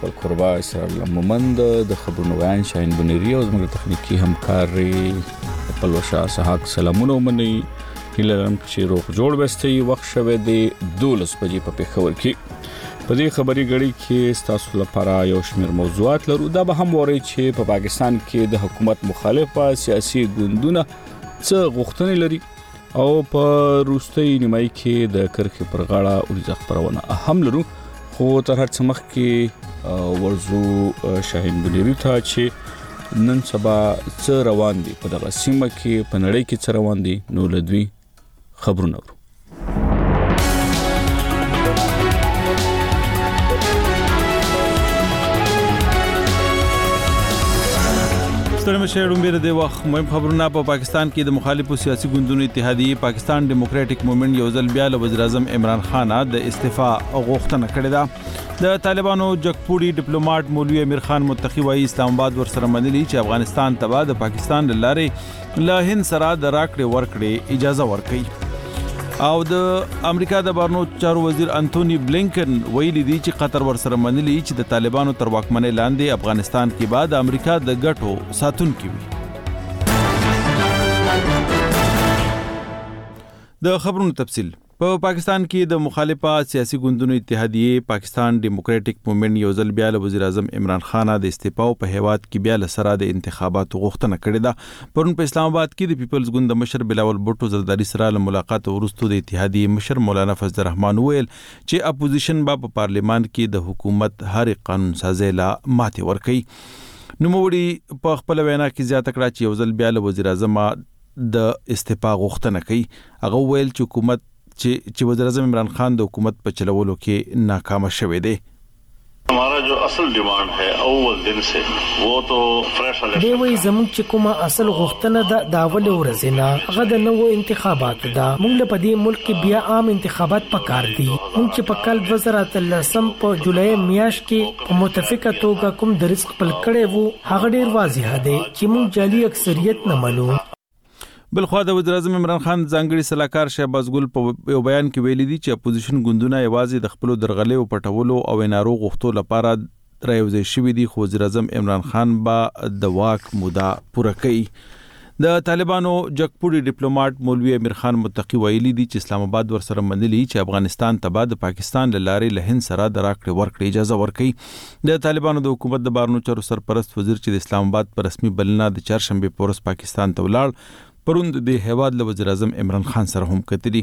خپل قربا اسرار مومند د خبرونو ویان شاهین بنيري او زموږ تخنیکی همکاري خپل وشا صحاق سلامونه مني هلم چې روغ جوړ وستي وخت شوه د 12 بجې په پیښور کې په دې خبري غړي کې تاسو لپاره یو شمېر موضوعات لرو دا به هم ووري چې په پاکستان کې د حکومت مخالفه سیاسي ګوندونه څه غوښتنې لري او په روستي نیمای کې د کرخي پر غاړه اورځ خبرونه اهم لرو خو تر هر څه مخکې ورزو شاهین بنيري ته چې نن سبا څه روان دي په دغه سیمه کې په نړۍ کې څه روان دي نو لدوی خبرونه ورو ستړي مشرون بیر د وخت مهم خبرونه په پاکستان کې د مخالفو سیاسي ګوندونو اتحادیه پاکستان ډیموکراټک موومېنټ یو ځل بیا له وزیر اعظم عمران خان د استعفا غوښتنه کړې ده د طالبانو جګپوړي ډیپلوماټ مولوی امیر خان متقی وايي اسلام آباد ورسره منلي چې افغانستان ته د پاکستان لارې له هند سره د راکړې ورکړې اجازه ورکړي او د امریکا د بهرنیو چارو وزیر انټونی بلینکن ویلي دی چې قطر ورسره منلي چې د طالبانو تر واکمنۍ لاندې افغانستان کې بعد امریکا د ګټو ساتونکي وي د خبرونو تفصیل په پاکستان کې د مخالفه سیاسي ګوندونو اتحادیه پاکستان ډیموکراټک موومېنټ یو ځل بیا له وزیر اعظم عمران خان د استعفا په هیواد کې بیا له سره د انتخاباتو غوښتنه کړې ده پرون په اسلام آباد کې د پیپلز ګوند مشر بلاول بوټو زرداری سره له ملاقات وروسته د اتحادیه مشر مولانا فضل الرحمن ویل چې اپوزیشن په پارلیمان کې د حکومت هر قانون سازي لا ماته ورکړي نوموړي په خپل وینا کې زیاته کړه چې یو ځل بیا له وزیر اعظم د استعفا غوښتنه کوي هغه ویل چې حکومت چې وزیر اعظم عمران خان د حکومت په چلولو کې ناکام شوه دی हमारा जो असल डिमांड है اول दिन से वो तो फ्रेश इलेक्शन دی وی زموږ چې کومه اصل غوښتنه ده د اول ورځې نه هغه د نوو انتخابات ده موږ په دې ملک کې بیا عام انتخابات پکار دي موږ چې په کال 2013 په جولای میاشت کې په متفقه توګه کوم د رزق پل کړي وو هغه ډیر واضح دی چې موږ جعلي اکثریت نه منو بلخوا د وزیر اعظم عمران خان ځانګړي صلاحکار شهباز ګل په یو بیان کې ویلي دي چې اپوزیشن ګوندونه یوازې د خپل درغلې او پټولو او نارو غوښتو لپاره رايوځي شوی دي خو وزیر اعظم عمران خان با د واک موده پوره کوي د طالبانو جګپوړي ډیپلوماټ مولوی امیر خان متقی ویلي دي چې اسلام آباد ورسره منلي چې افغانستان ته بعد پاکستان لارې له هند سره د راکړې ورکړې اجازه ورکړي د طالبانو د حکومت د بهرنیو چارو سرپرست وزیر چې د اسلام آباد پر رسمي بلنه د چهارشنبه پورس پاکستان ته ولاړ پروند د هواد له وزیر اعظم عمران خان سره هم کتلی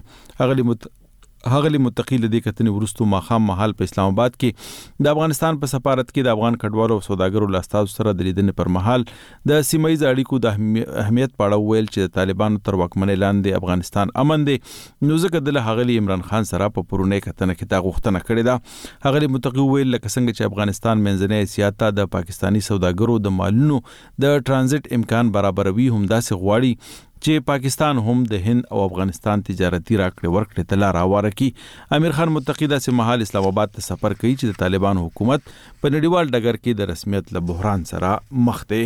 هغه متقی لدی کتنې ورستو ماخام محل په اسلام آباد کې د افغانستان په سفارت کې د افغان کډوالو او سوداګرو لاستاو سره د لیدنې پر مهال د سیمایي اړیکو د اهمیت په اړه ویل چې د طالبانو تر واکمنۍ لاندې افغانستان امن دی نو ځکه د هغه عمران خان سره په پرونه کتنه کې دا غوښتنه کړې ده هغه متقی ویل لکه څنګه چې افغانستان منځنۍ اسیا ته د پاکستانی سوداګرو د مالونو د ترانزیت امکان برابروي هم داسې غواړي چې پاکستان هم د هند او افغانستان تجارتي راکړې ورکړې ته لار هواره کړي امیر خان متقی د سمحال اسلام آباد ته سفر کوي چې د طالبانو حکومت په نړیوال ډګر کې د رسمیت له بحران سره مخ دی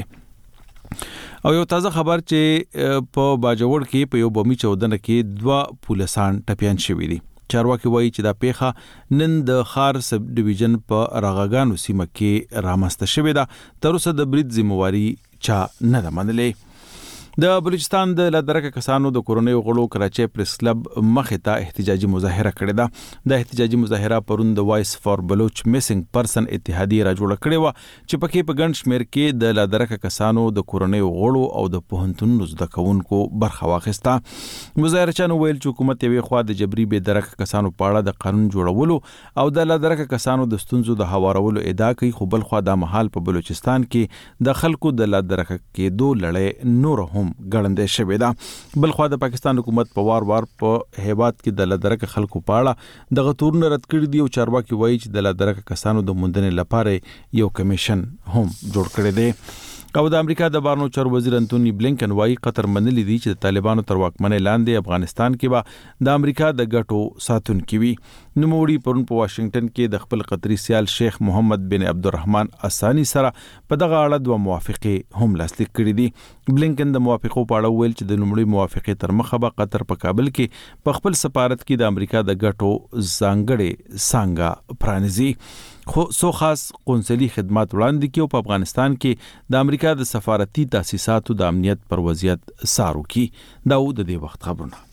او یو تازه خبر چې په باجوړ کې په یو بومي چودنه کې 2 پولیسان ټپيان شوي دي چارواکي وایي چې دا پیښه نن د خار سب ډیویژن په راغاګانو سیمه کې رامسته شوې ده تر اوسه د برید ذمہواری چا نه ده منلې د بلوچستان د لادرکه کسانو د کورونی غړو کراچي پریس کلب مخه ته احتجاجي مظاهره کړې ده د احتجاجي مظاهره پرون د وایس فار بلوچ میسنګ پرسن اتحادیه را جوړ کړې و چې پکې په ګڼ شمیر کې د لادرکه کسانو د کورونی غړو او د پوهنتون زده کوونکو برخه واخیسته مظاهرچانو ویل چې حکومت یې خو د جبري به درکه کسانو په اړه د قانون جوړولو او د لادرکه کسانو د ستونزو د هوارولو ادعا کوي خو بل خو د محل په بلوچستان کې د خلکو د لادرکه کې دوه لړۍ نور هم ګړندې شوې ده بل خو د پاکستان حکومت په وار په هیواد کې د لادرکه خلکو په اړه د غتورن رد کړی دی او چارواکي وایي چې د لادرکه کسانو د موندنې لپاره یو کمیشن هم جوړ کړی دی او د امریکا د بهرنیو چارو وزیر انټونی بلینکن وايي قطر منلي دي چې د طالبانو تر واکمنۍ لاندې افغانستان کې به د امریکا د ګټو ساتونکي وي نوموړي پرون په واشنگټن کې د خپل قطري سیال شیخ محمد بن عبدالرحمن اسانی سره په دغه اړه دوه موافقه هم لاسلیک کړې دي بلینکن د موافقو په اړه ویل چې د لومړي موافقه تر مخه به قطر په کابل کې په خپل سفارت کې د امریکا د ګټو ځانګړي څنګه پرانیزي خو سو خاص قونسلي خدمات وړاندې کیو په افغانستان کې د امریکا د سفارتي تاسیساتو د امنیت پر وضعیت سارو کی داود د دې وخت خبرونه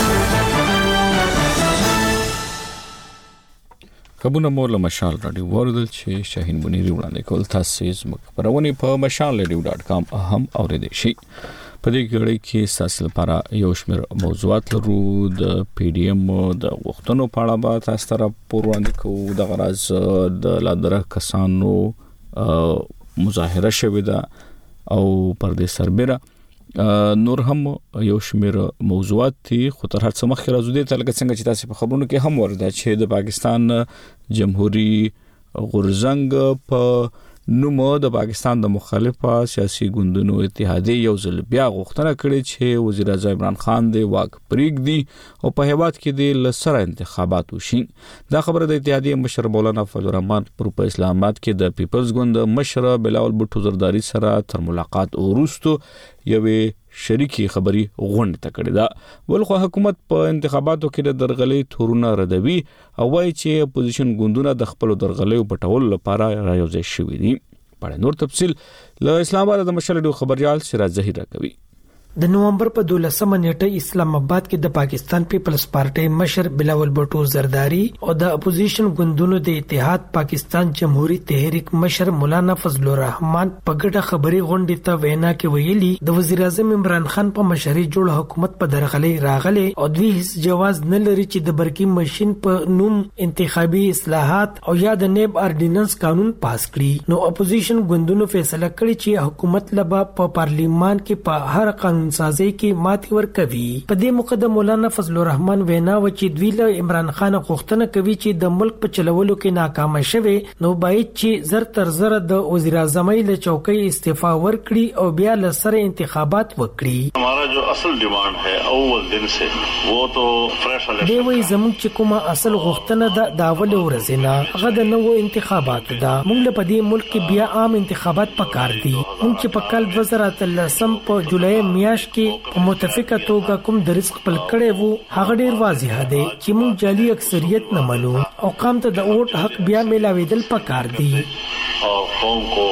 خبرونه مور له مشال رادیو وردل چې شاهین بنيري وړاندې کول تاسو زموږ خبرونه په mashalradio.com هم اوریدئ شئ. په دې غړي کې تاسو لپاره یو شمېر موضوعات لرو د PDM د غوښتنو په اړه به تاسو ته راپور وړاندې کوو. د غرض د لادره کسانو مظاهره شوې ده او پر دې سربېره نور هم یو شمېر موضوعات دي خو تر هر څه مخکې راځو دې ته لکه څنګه چې تاسو په خبرونو کې هم ورده چې د پاکستان جمهوریت غورځنګ په نومو د پاکستان د مخالفه سیاسي ګوندونو اتحادیه یو ځل بیا غوښتنه کړې چې وزیر اعظم عمران خان د واک پرېږدي او په هیواد کې د لسره انتخابات وشي. دا خبره د اتحادیه مشر مولانا فضل الرحمن پر په اسلام آباد کې د پیپلز ګوند مشر بلاول بوټو زرداری سره تر ملاقات وروسته یوې شریکي خبري غونډه تکړه ده. ولخوا حکومت په انتخاباتو کې د درغلي تورونه ردوي او وايي چې اپوزیشن ګوندونه د خپل درغلي پټول لپاره رايوځي شوي دي. په نور تفصيل له اسلام آباد د مشرډو خبريال سراج ظهیر کوي. د نومبر په 12مه نیټه اسلام آباد کې د پاکستان پیپلز پارټي مشر بلاول بوټو زرداری او د اپوزیشن ګوندونو د اتحاد پاکستان جمهوریت تحریک مشر مولانا فضل الرحمن په ګډه خبري غونډه ته وینا کې ویلي د وزیر اعظم عمران خان په مشرۍ جوړ حکومت په درغلي راغلي او دوی هیڅ جواز نه لري چې د برقي ماشين په نوم انتخابي اصلاحات او یا د نیب اردیننس قانون پاس کړي. نو اپوزیشن ګوندونو فیصله کړی چې حکومت لبا په پارلیمان کې په هر قانون سازي کې ماتي ورکوي. په دې مقدم مولانا فضل الرحمن وینا و چې دوی له عمران خان غوښتنه کوي چې د ملک په چلولو کې ناکام شوي نو باید چې زر تر زر د وزیر اعظم له چوکۍ استعفا ورکړي او بیا له سره انتخابات وکړي. हमारा जो असल डिमांड है اول दिन से वो तो फ्रेश इलेक्शन دی وی زموږ چې کومه اصل غوښتنه ده دا ول ورزنه هغه د نوو انتخابات ده. موږ په دې ملک کې بیا عام انتخابات پکار دي. موږ چې په کال 2013 په جولای میاشت کې په متفقه توګه کوم درس خپل کړي وو هغه ډیر واضح دی چې موږ جعلي اکثریت نه منو او قوم ته د ووټ حق بیا ملاویدل پکار دي اور قوم کو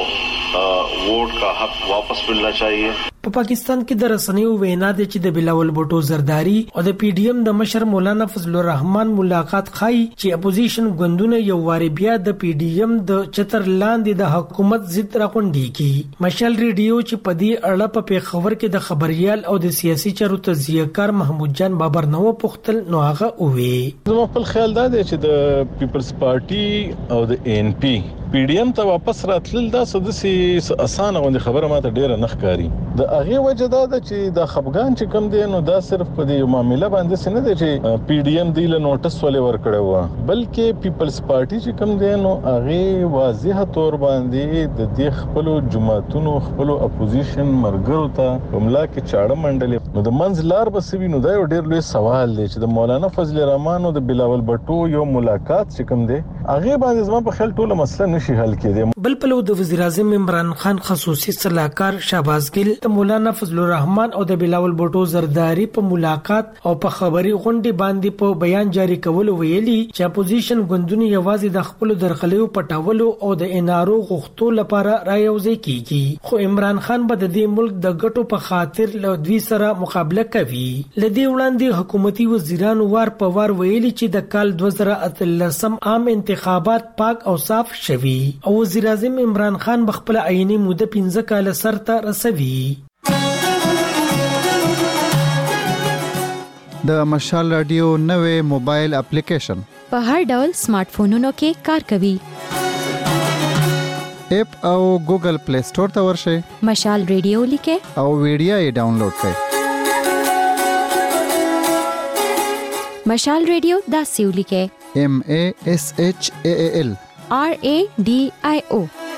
ووٹ کا حق واپس ملنا چاہیے. په پاکستان کې د رسنیو وینا دي چې د بلاول بوټو زرداری او د PDM د مشر مولانا فضل الرحمن ملاقات خای چې اپوزیشن ګوندونه یو واری بیا د PDM د چتر لاندې د حکومت ضد راغونډي کی. مشال ریډیو چې په دې اړه په خبر کې د خبريال او د سیاسي چارو تجزیه‌کار محمود جان بابر نو پختل نو هغه وی زما خپل خیال دا دی چې د پیپلز پارټي او د ANP PDM ته واپس راتلل دا سدسي اسانه غوندي خبره ماته ډیره نخکاری. د هغه وجه دا ده چې د خپګان چې کم دی نو دا صرف په دې معاملې باندې سن دی چې PDM دی له نوټس ولې ورکړی و بلکې پیپلز پارټي چې کم دی نو هغه واضح تور باندې د دې خپل جماعتونو خپل اپوزیشن مرګرو ته وملا کې چاړه منډلې نو د منځلار بسوي نو دا یو ډیر لوی سوال دی چې د مولانا فضل الرحمن او د بلاول بټو یو ملاقات چې کم دی هغه باندې زما په خیال ټوله مسله نشي حل کېدی. بل په لور د وزیر اعظم عمران خان خصوصي صلاحکار شهباز ګل د مولانا فضل الرحمن او د بلاول بوټو زرداری په ملاقات او په خبري غونډه باندې په بیان جاری کول ویلي چې اپوزیشن ګوندونه یوازې د خپل درغلیو پټولو او د انارو غوښتو لپاره رايوځي کیږي خو عمران خان به د دې ملک د ګټو په خاطر له دوی سره مقابله کوي. لدی وړاندې حکومتي وزیرانو وار په وار ویلي چې د کال 2013 عام انتخابات پاک او صاف شوي او وزیر اعظم عمران خان بخپل عیني موده 15 کال سرته رسوي. د مشال رادیو نوې موبایل اپلیکیشن په هر ډول سمارټ فونونو کې کار کوي. اپ او ګوګل پلی سٹور ته ورشئ مشال رادیو لیکه او ویډیو یې ډاونلوډ کړئ. مشال رادیو دا سیو لیکه MASHAAL RADIO.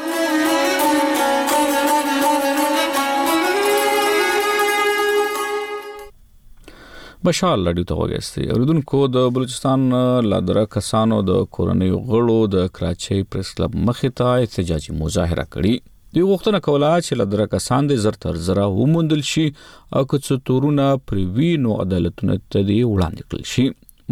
بشال رادیو ته وګورئ. اوریدونکو د بلوچستان لادره کسانو د کورنۍ غړو د کراچۍ پریس کلب مخې ته احتجاجي مظاهره کړې. دوی غوښتنه کوله چې لادره کسان د زر تر زره وموندل شي او که څه تورونه پریوي نو عدالتونه ته دی وړاندې کړل شي.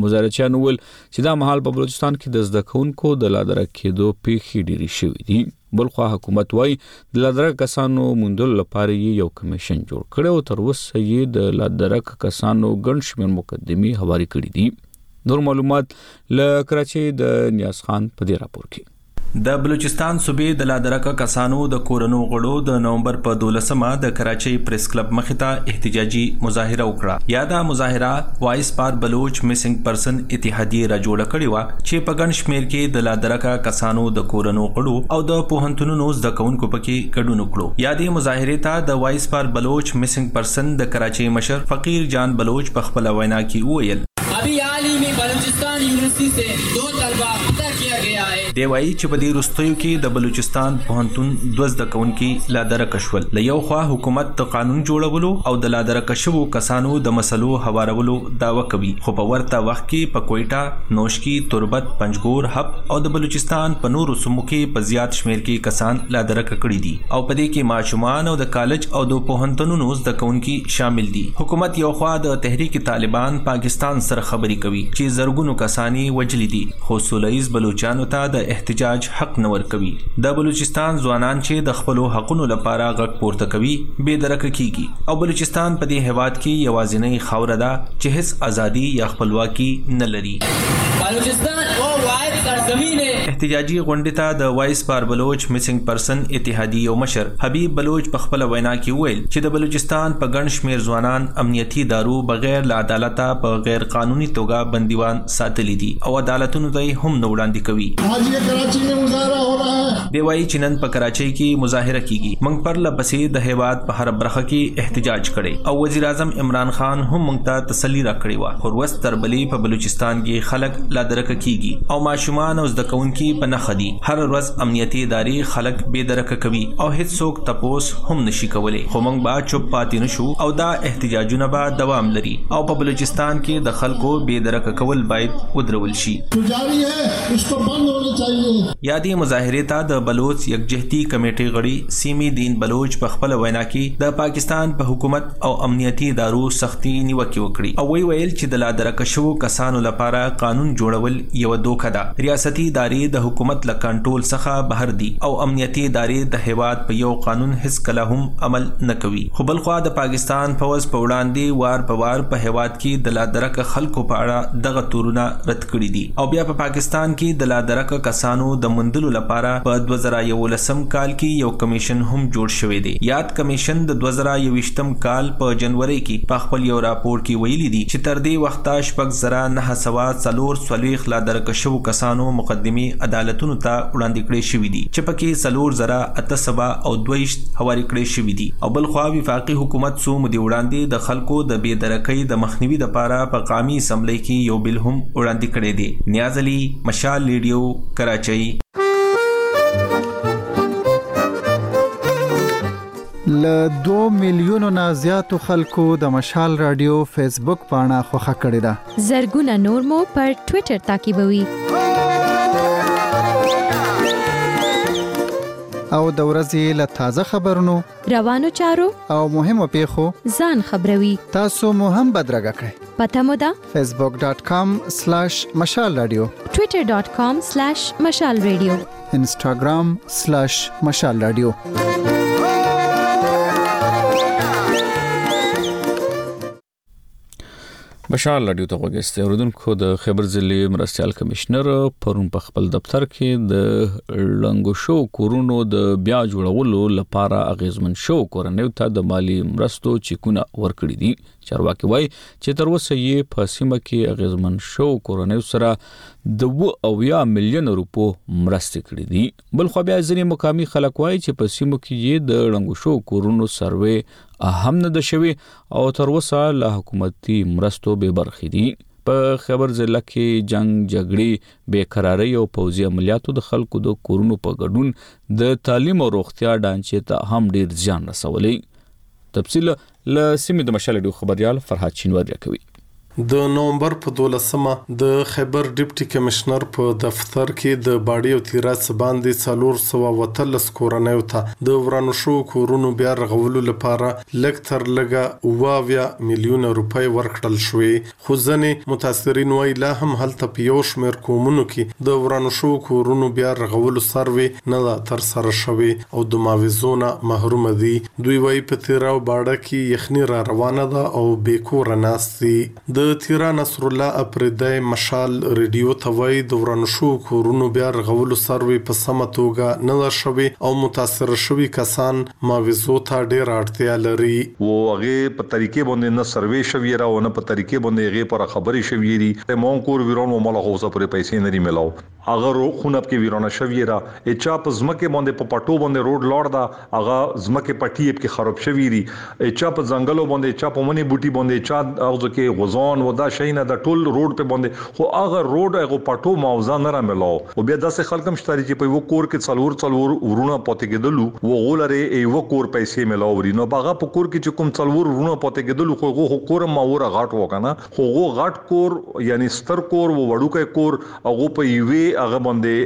مظاهرچیان ول چې دا مهال په بلوچستان کې د زده کوونکو د لادرک کېدو پیښې ډېرې شوې دي. بلخوا حکومت وايي د لادرک کسانو موندلو لپاره یو کمیشن جوړ کړی او تر اوسه یې د لادرک کسانو ګڼ شمېر مقدمې هواري کړي دي. نور معلومات له کراچۍ د نیاز خان په دې راپور کې. د بلوچستان صوبې د لادرک کسانو د کورونو غړو د نومبر په 12مه د کراچۍ پریس کلب مخې ته احتجاجي مظاهره وکړه. یا دا مظاهره وایس پار بلوچ میسنګ پرسن اتحادیه را جوړه کړې و چې په ګڼ شمېر کې د لادرک کسانو د کورونو غړو او د پوهنتونونو زده کوونکو پکې ګډون وکړو. یا دې مظاهره ته د وایس پار بلوچ میسنګ پرسن د کراچۍ مشر فقیر جان بلوچ په خپل وینا کې وویل ابھی حال ہی میں بلوچستان یونیورسٹی سے 2 طلبہ قتل کیا گیا ہے. دی وایي چې په دې وروستیو کې د بلوچستان پوهنتون 2 زده کوونکي لادرک شول. له یو خوا حکومت د قانون جوړولو او د لادرک شوو کسانو د مسلو هوارولو دعوه کوي، خو په ورته وخت کې په کوئټه، نوشکی، تربت، پنجګور، حب او د بلوچستان په نورو سیمو کې په زیات شمیر کې کسان لادرک کړي دي او په دې کې ماشومان او د کالج او د پوهنتونونو زده کوونکي شامل دي. حکومت یو خوا د تحریک طالبان پاکستان سره خبري کوي چې زرګونو کسانی وجلی دي، خو سولهییز بلوچستانو ته د احتجاج حق نه ورکوي. د بلوچستان ځوانان چې د خپل حقونو لپاره غږ پورته کوي بے درک کیږي او بلوچستان په دې هیواد کې یوازینی خاوره ده چې هیڅ ازادي یا خپلواکي نه لري. بلوچستان او واحد سرزمین ہے. احتجاجي غونډې ته د وایس پار بلوچ میسنګ پرسن اتحادیه مشر حبیب بلوچ په خپل وینا کې وویل چې د بلوچستان په ګڼ شمیر ځوانان امنیتي دارو بغیر له عدالته په غیر قانوني توګه بندیوان ساتلي دي او عدالتونو ته هم نه وړاندې کوي. आज ये कराची में मुजाहरा हो रहा है. دی وایي چې نن په کراچۍ کې مظاهره کیږي. موږ پر لپسې د هیواد په هر برخه کې احتجاج کړي او وزیر اعظم عمران خان هم موږ ته تسلی راکړې و. خو ورځ تر بلې په بلوچستان کې خلک لادرک کیږي او ماشومان او زده کوونکي په نښه دي. هر ورځ امنیتي ادارې خلک بې درک کوي او هیڅ څوک تپوس هم نشي کولی. خو موږ به چوپ پاتې نشو او دا احتجاجونه به دوام لري او په بلوچستان کې د خلکو بې درک کول باید ودرول شي. جاری ہے اس کو بند ہونا چاہیے. یادی مظاهره ته د بلوچ یکجهتي کمیټې غړي سیمی دین بلوچ په خپل وینا کې د پاکستان په حکومت او امنیتي ادارو سختي نیوکه وکړي او ویل چې د لادرک شوو کسانو لپاره قانون جوړول یو دوکه ده. ریاستي ادارې د حکومت له کنټرول څخه بهر دي او امنیتي ادارې د هیواد په یو قانون هیڅ کله هم عمل نه کوي. خو بلخوا د پاکستان فوج په وړاندې وار په وار په هیواد کې د لادرک خلکو په اړه دغه تورونه رد کړي دي او بیا په پاکستان کې د لادرک کسانو د مندلو لپاره په 2011 کال کې یو کمیشن هم جوړ شوی دی. یاد کمیشن د 2021 کال په جنوري کې په خپل یو راپور کې ویلي دي چې تر دې وخته 9,944 لادرک شوو کسانو مقدمې عدالتونو ته وړاندې کړې شوې دي چې پکې 4,822 هواري کړې شوې دي او بل خو وفاقي حکومت سو مودي وړاندې د خلکو د بې درکۍ د مخنیوي لپاره په قومي اسمبلی کې یو بل هم وړاندې کړی دی. نیاز علي، مشال ریډیو، کراچۍ. ل 2 میلیونو نه زیاتو خلکو د مشال رادیو فیسبوک پاڼه خوښه کړې ده. زرګونه نور مو پر ټوئیټر تعقیبوي. او د ورځې له تازه خبرونو، روانو چارو او مهمو پیښو ځان خبروي. تاسو مو هم بدرګه کړئ. پته مو ده facebook.com/مشال رادیو، twitter.com/مشال رادیو، instagram/مشال رادیو. مشال رادیو ته وګورئ. اوردونکو د خیبر ضلع مرستيال کمشنر پرون په خپل دفتر کې د لنګو شو کورونو د بیا جوړولو لپاره اغیزمن شو کورنیو ته د مالی مرستو چیکونه ورکړي دي. چارواکي وایي چې تر اوسه یې په سیمه کې اغیزمن شو کورنیو سره د 2 میلیون روپو مرستې کړې دي. بل خو بیا ځینې مقامي خلک وایي چې په سیمو کې یې د لنګو شو کورونو سروې هم نه ده شوی او تر اوسه له حکومتي مرستو بې برخې دي. په خیبر ضلع کې جنگ جګړې بیقراری او پوځي عملیاتو د خلکو د کورونو په ګډون د تعلیم او روغتیا ډانچې ته هم ډیر ځان رسولي. تفصیل له سیمې د مشال ډیو خبريال فرحات شینواری کوي. د نومبر په 12مه د خیبر ډیپټي کمشنر په دفتر کې د باډي او تیراس باندې 413 کورنیو ته د ورانو شو کورونو بیا رغولو لپاره لکتر لګه 20 میلیون روپۍ ورکړل شوې، خو ځنې متاثرین وایي لا هم هلته په یو شمېر قومونو کې د ورانو شو کورونو بیا رغولو سروې نه ده ترسره شوې او د معاوضونه محروم دي. دوی وایي په تیرا او باډه کې یخني را روانه ده او بې کوره ناست دي. د تیرا نصر الله اپریدی مشال ریډیو ته وایي د ورانو شو کورونو بیا رغولو سروې په سمه توګه نه ده شوې او متاثر شوي کسان معاوضو ته ډېره اړتیا لري. و هغه په طریقې باندې نه سروې شوی را او نه په طریقې باندې هغه پر خبري شوی دي. مون کور ویرون مال خو څه پر پیسې نه ملاو هغه خونب کې ویرونه شوی را اچا په زمکه باندې په پټو باندې روډ لوړ دا هغه زمکه پټي کې خراب شوی دي. اچا په ځنګلو باندې اچا په منی بوټي باندې اچا اوځ کې غزون و دا شینه د ټول روډ په باندې خو هغه روډ هغه پټو معاوضه نه را ملاو او بیا داسې خلکم شتاري چې په یو کور کې څلور ورونه پاتې کېدلو و غولره یو کور پیسې ملاوري نو باغه په کور کې چې کوم څلور ورونه پاتې کېدلو خو کور ماوره غاټ وکنه خو غاټ کور یعنی ستر کور و وړوکې کور هغه په یوې هغه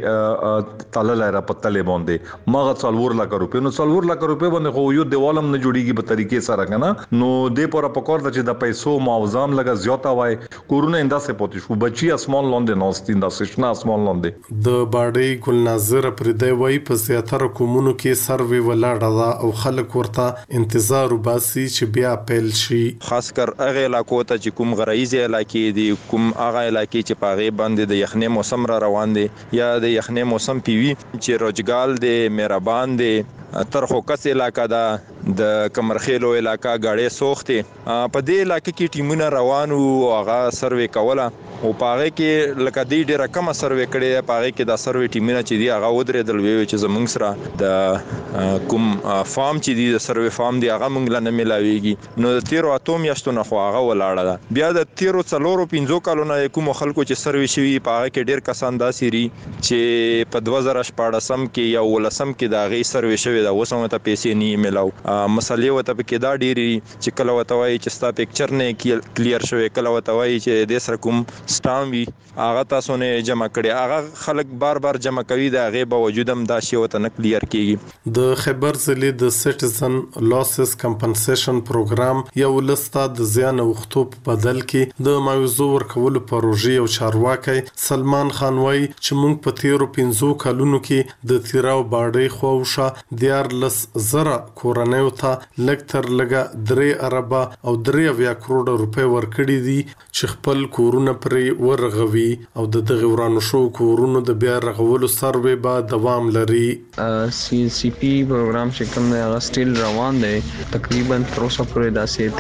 باندې تلل را پتلې باندې ماغه 4 لک روپے نو 4 لک روپے باندې خو یو دیوالم نه جوړیږي په طریقې سره کنه نو دې پر پکور د چې د پیسو معاوضام لګا زیاته وای کورونه انداسه پاتې شو بچي اسمان لاندې نوستین د سشنا اسمان لاندې. د باډي ګل ناظر پردی وای په زیاتره کومونو کې سروي ولاړه ده او خلک ورته انتظار وباسي چې بیا پیل شي، خاص کر هغه علاقو ته چې کوم غرایزي علاقې دي کوم هغه علاقې چې پاغه باندې د یخنۍ موسم را روان دي یا د یخنۍ موسم پیوي چې روجګال دي مهربان دي ترخو کس علاقہ دا د کمرخیلو علاقہ غاړې سوخته په دې علاقې کې ټیمونه روانو هغه سروې کوله او پاره کې لکه دې ډیره کم سروې کړي پاره کې دا سروې ټیمونه چې دی هغه ودرېدل وی چې زمونږ سره د کوم فارم چې دی د سروې فارم دی هغه مونږ نه ملاويږي نو د 13 اتوم یاشتو نه خو هغه ولاړه ده. بیا د 13 15 کالونه کوم خلکو چې سروې شوی پاره کې ډیر کسان داسي ری چې په 2014 کې یا ولسم کې دا غي سروې شوی دا وسمه ته پیسې نه ملاو مسلې وته په کې دا ډيري چې کله وته وای چې ستا پکچر نه کلیر شوی کله وته وای چې د سر کوم سټام وی هغه تاسو نه جمع کړي هغه خلک بار جمع کوي دا غي باوجودم دا شی وته نه کلیر کیږي. د خیبر ضلع د سټیزن لاسز کمپنسیشن پروګرام یو لسته د زیان وختو په بدل کې د معاوضو ورکولو پروژې او چارواکي سلمان خان وای چې موږ په 13 کالونو کې د تیراو باډي خوښه 14,000 کورنیو ته لکتر لګه 3 اربه او 3 کروڑ روپے ورکړي دي چې خپل کورونه پرې ورغوي او د دغه ورانو شو کورونو د بیا رغولو سروې به دوام لري. سی پی پروګرام چې کوم دی هغه سټیل روان دی تقریبا تر اوسه پورې د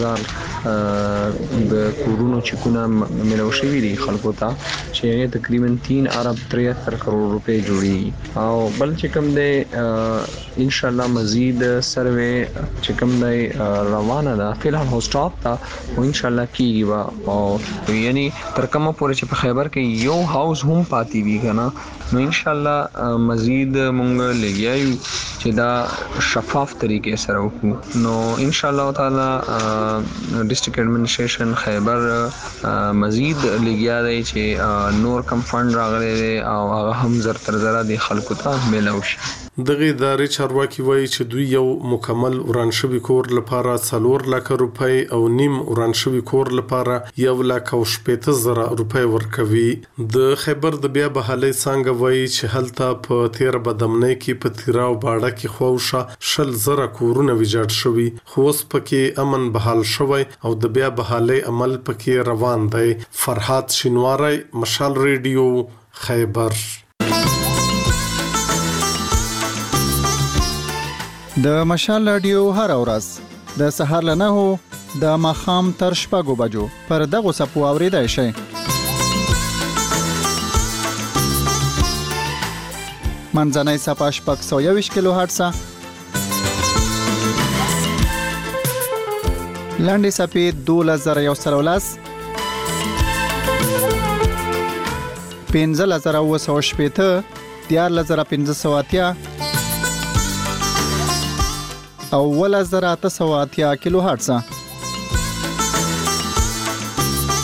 13,000 د کورونو چې کونه ملو شوی دي خلکو ته چې تقریبا 3 ارب 73 کروڑ روپے جوړي او بل چې کوم دی ان شاء الله مزید سروې چې کوم دی روانه ده فلحال هوسټاپ تا او ان شاء الله کیږي او یعنی تر کومه پورې چې په خیبر کې یو هاوس هم پاتې وی کنه نو ان شاء الله مزید مونږ لګیایو چې دا شفاف طریقې سره وکړو نو ان شاء الله تعالی ډیسټریکټ ایڈمنسټریشن خیبر مزید لګیا دی چې نور کم فند راغلی دی او هغه هم زر تر زره د خلکو ته ملو شي. دغه ادارې چارواکي وایي چې دوی یو مکمل وران شوی کور لپاره 4 لک روپۍ او نیم وران شوی کور لپاره 1,70,000 روپۍ ورکوي. د خیبر د بیا بحالي څنګه وایي چې هلته په 13 بدمنۍ کې په تیرا او باډه کې خوښه 10,000 کورونه ویجاړ شوي خو اوس پکې امن بحال شوی او د بیا بحالي عمل پکې روان دی. فرحات شینواری مشال ریډیو خیبر. د مشال رادیو هر ورځ د سهار له 9 د ماخام تر 6 بجو پر دغه سپو اوریدای شي. منځنۍ صفحه 621 کیلو هرتز، لاندې صفحه 2113 15980 14580 او 1880 کیلو هرتز.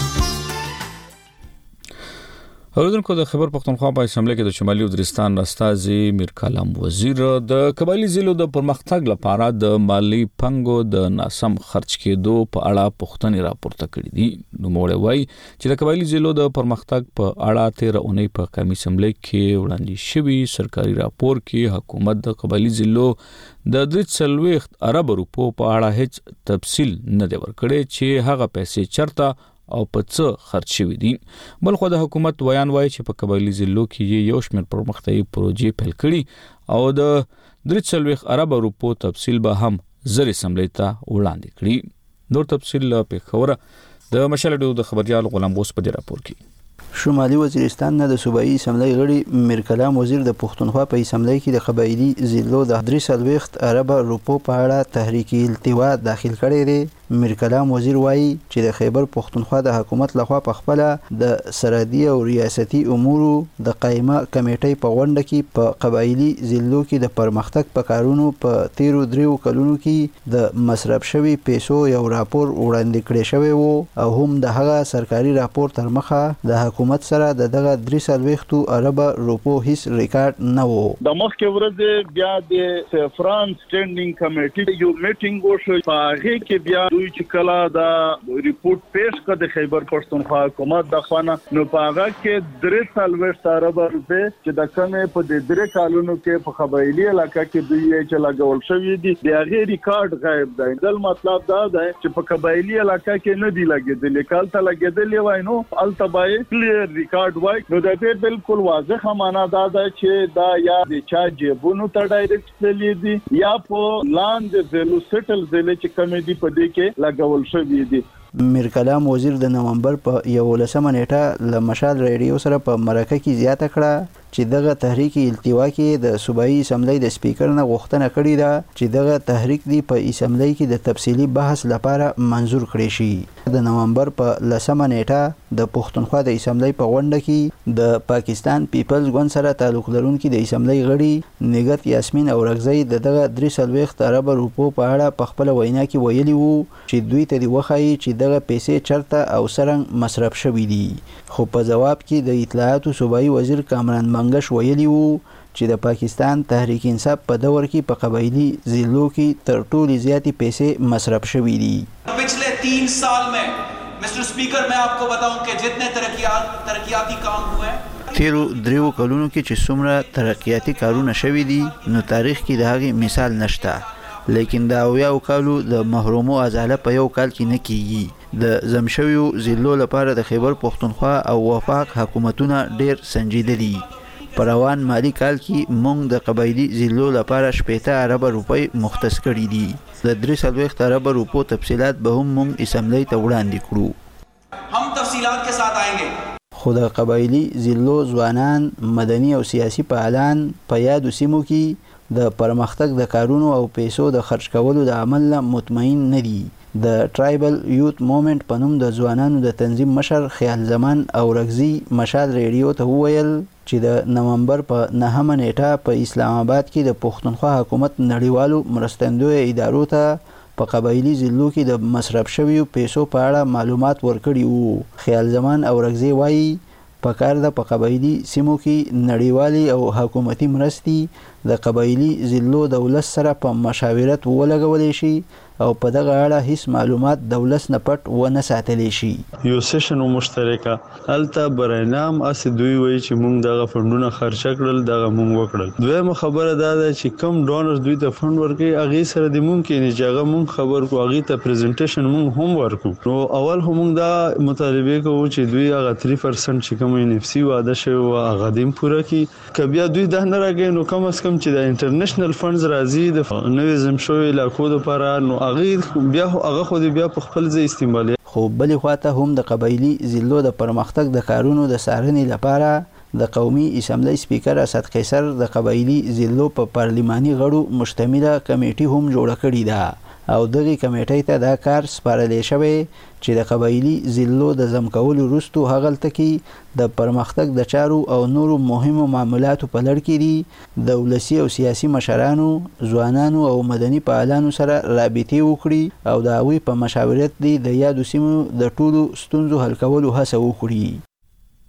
اوریدونکو د خیبر پختونخوا په اسمبلی کې د شمالي وزیرستان استاذي میر کلام وزیر د قبایلی ضلعو د پرمختګ لپاره د مالی پنګو د ناسم خرج کېدو په اړه پوښتنې راپورته کړې دي. نو موږ وایي چې د قبایلی ضلعو د پرمختګ په اړه 13 اونۍ په قومي اسمبلی کې وړاندې شوی سرکاري راپور کې حکومت د قبایلی ضلعو د 340 ارب روپو په اړه هیڅ تفصیل نه دی ورکړی چې هغه پیسې چرته او په څه خرج شوی دي. بلخو د حکومت ویان وایي چې په قبایلی ضلعو کې یو شمېر پرمختیایي پروژې پیل کړي او د 340 ارب روپو تفصیل به هم زر اسمبلی ته وړاندې کړي. نور تفصیل په خبره د مشال ډیو د خبريال غلام غوس په راپور کې. شمالي وزیرستان نه د صوبایي اسمبلی غړي میر کلام وزیر د پښتونخوا په اسمبلی کې د قبایلی ضلعو د 340 ارب روپو په اړه تحریک التوا داخل کړي دي. میر کلام وزیر وایي چې د خیبر پښتونخوا د حکومت لخوا په خپل د سرحدي او ریاستي امورو د قائمه کمیټې په غونډه کې په قبایلی ضلعو کې د پرمختګ په کارونو په 13 کلونو کې د مصرف شوی پیسو یو راپور وړاندې کړی شوی وو او هم د هغه سرکاري راپور تر مخه د حکومت سره دغه 340 ارب روپو هیڅ ریکارډ نه وو. د مخکې ورځ بیا د سفران سټینډینګ کمیټې یو میټینګ وشو په هغه کې بیا دوی چې کله دا ریپورت پیش کړ د خیبر پښتونخوا حکومت د خوانه نو په هغه کې 340 ارب روپے چې د کمې په د 3 کالونو کې په قبایلی علاقې کې دوی چې لګول شوی دي د هغه ریکارډ غایب دی. د مطلب دا دی چې په قبایلی علاقې کې نه دی لګیدل کال ته لګیدل وای نو التبای کلیر ریکارډ وای نو د دې بالکل واضح معنا دا ده چې دا یا د چا جیبونو ته ډایرکټ تللی دي یا په لاندې زلو سټل زله چې کمې دي په دې کې لګول شوی دي. میر کلام وزیر د نومبر په 11 نیټه ل مشال ریډیو سره په مرکه کې زیاته کړه چې دغه تحریک التوا کې د صوبایي اسمبلی د سپیکر نه غوښتنه کړې ده چې دغه تحریک دی په اسمبلی کې د تفصیلی بحث لپاره منظور کړي شي. د نومبر په 10 نیټه د پښتونخوا د اسمبلی په غونډه کې د پاکستان پیپلز ګوند سره تعلق لرونکي د اسمبلی غړي نګت یاسمین اورغزی دغه 340 ارب روپو په اړه په خپل وینا کې ویلي وو چې دوی ته دی وخایي چې دغه پیسې چرته او سرنګ مصرف شوي دي. خو په جواب کې د اطلاعاتو صوبایي وزیر کامران منګش ویلي وو چې د پاکستان تحریک انصاف په دور کې په قبایلی ضلعو کې تر ټولو زیاتې پیسې مصرف شوي دي. पिछले 3 साल में मिस्टर स्पीकर मैं आपको बताऊं कि जितने तरक्याती काम हुए تیرو 3 کلونو کې چې څومره ترقیاتي کارونه شوي دي نو تاریخ کې د هغې مثال نشته. لیکن دا اویا کالو د محرومو ازاله په یو کال کې نه کیږي. د زمشویو ضلعو لپاره د خیبر پښتونخوا او وفاق حکومتونه ډیر سنجیده دي. په روان مالی کال کې موږ د قبایلی ضلعو لپاره 18 ارب روپۍ مختص کړي دي. د 340 ارب روپو تفصیلات به هم موږ اسمبلی ته وړاندې کړو. هم تفصیلات के साथ आएंगे. خو د قبایلی ضلعو ځوانان مدني او سیاسي فعالان په یادو سیمو کې د پرمختګ د کارونو او پیسو د خرج کولو د عمل نه مطمئن نه دي. د ټرایبل یوت موومنت په نوم د ځوانانو د تنظیم مشر خیال زمان او رغزی مشال ریډیو ته وویل چې د نومبر په 9 نیټه په اسلام آباد کې د پښتونخوا حکومت نړیوالو مرستندوی ادارو ته په قبایلی ضلعو کې د مصرف شویو پیسو په اړه معلومات ورکړي وو. خیال زمان او رغزی وایي په کار د په قبایلی سیمو کې نړیوالي او حکومتي مرستې د قبایلی ضلعو دولت سره په مشاورت ولګولې شي او په دغه اړه هیڅ معلومات دولت نه پټ ونه ساتلی شي. یو سیشن مشترکه الته برنامه اس دوی وی چې موږ دغه فندونه خرچ کړل دغه موږ وکړل. دویمه خبره دا ده چې کم ډونرز دوی ته فند ورکړي هغه سره د ممکن چې هغه موږ خبر کو هغه ته پریزنټیشن موږ هم ورکو. نو اول هم دا مطالبه کوو چې دوی هغه 3% چې کوم NFC واده شوی او هغه دیم پوره کی کبیا دوی د نه راګي نو کم اس کم چې د انټرنیشنل فندز راځي د نوې زمشوي علاقو لپاره نو هغه بیا خو بیا په خپل ځای استعمالي. خو بلې خواته هم د قبایلی ضلعو د پرمختګ د کارونو د څارنې لپاره د قومي اسمبلی سپیکر اسد قیصر د قبایلی ضلعو په پارلماني غړو مشتمله کمیټه هم جوړه کړې ده او دغه کمیټې ته دا کار سپارل شوی چې د قبایلی ضلعو د زم کولو وروسته هغلته کې د پرمختګ د چارو او نورو مهمو معاملاتو په لړ کې دي د ولسی او سیاسي مشرانو ځوانانو او مدني فعالانو سره رابطې وکړي او د هغوی په مشاورت دی د یادو سیمو د ټولو ستونزو حل کولو هڅه وکړي.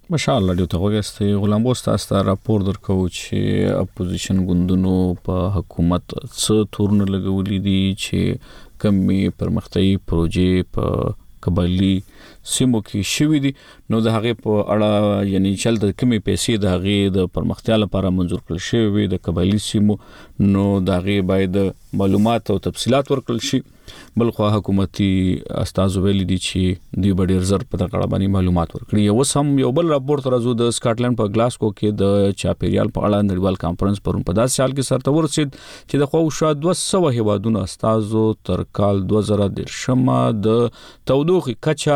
ماشاءالله ډیو ته وګستې غلام ګوستا راپور درکو چې اپوزیشن ګوندونو په حکومت څه تورن لګولې دي چې کمی پرمختیايي پروژې په قبایلی سیمو کې شوې دي نو د هغه په اړه یعنی چل د کمی پیسې د هغه د پرمختیا لپاره منظور کړل شوی د قبایلی سیمو نو د هغه باید معلومات او تفصيلات ورکړل شي بلخو حکومتي استاذ ویل دي چې دی ډېر زر په دغه باندې معلومات ورکړي یو سم یو بل راپور تر ازو د سکاټلند په گلاسکو کې د چاپیریال په اړه نړیوال کانفرنس پرون په 10 سال کې سرته ورسید چې د خو شاید 200 هیوادونو استادو تر کال 2013 د تودوخي کچا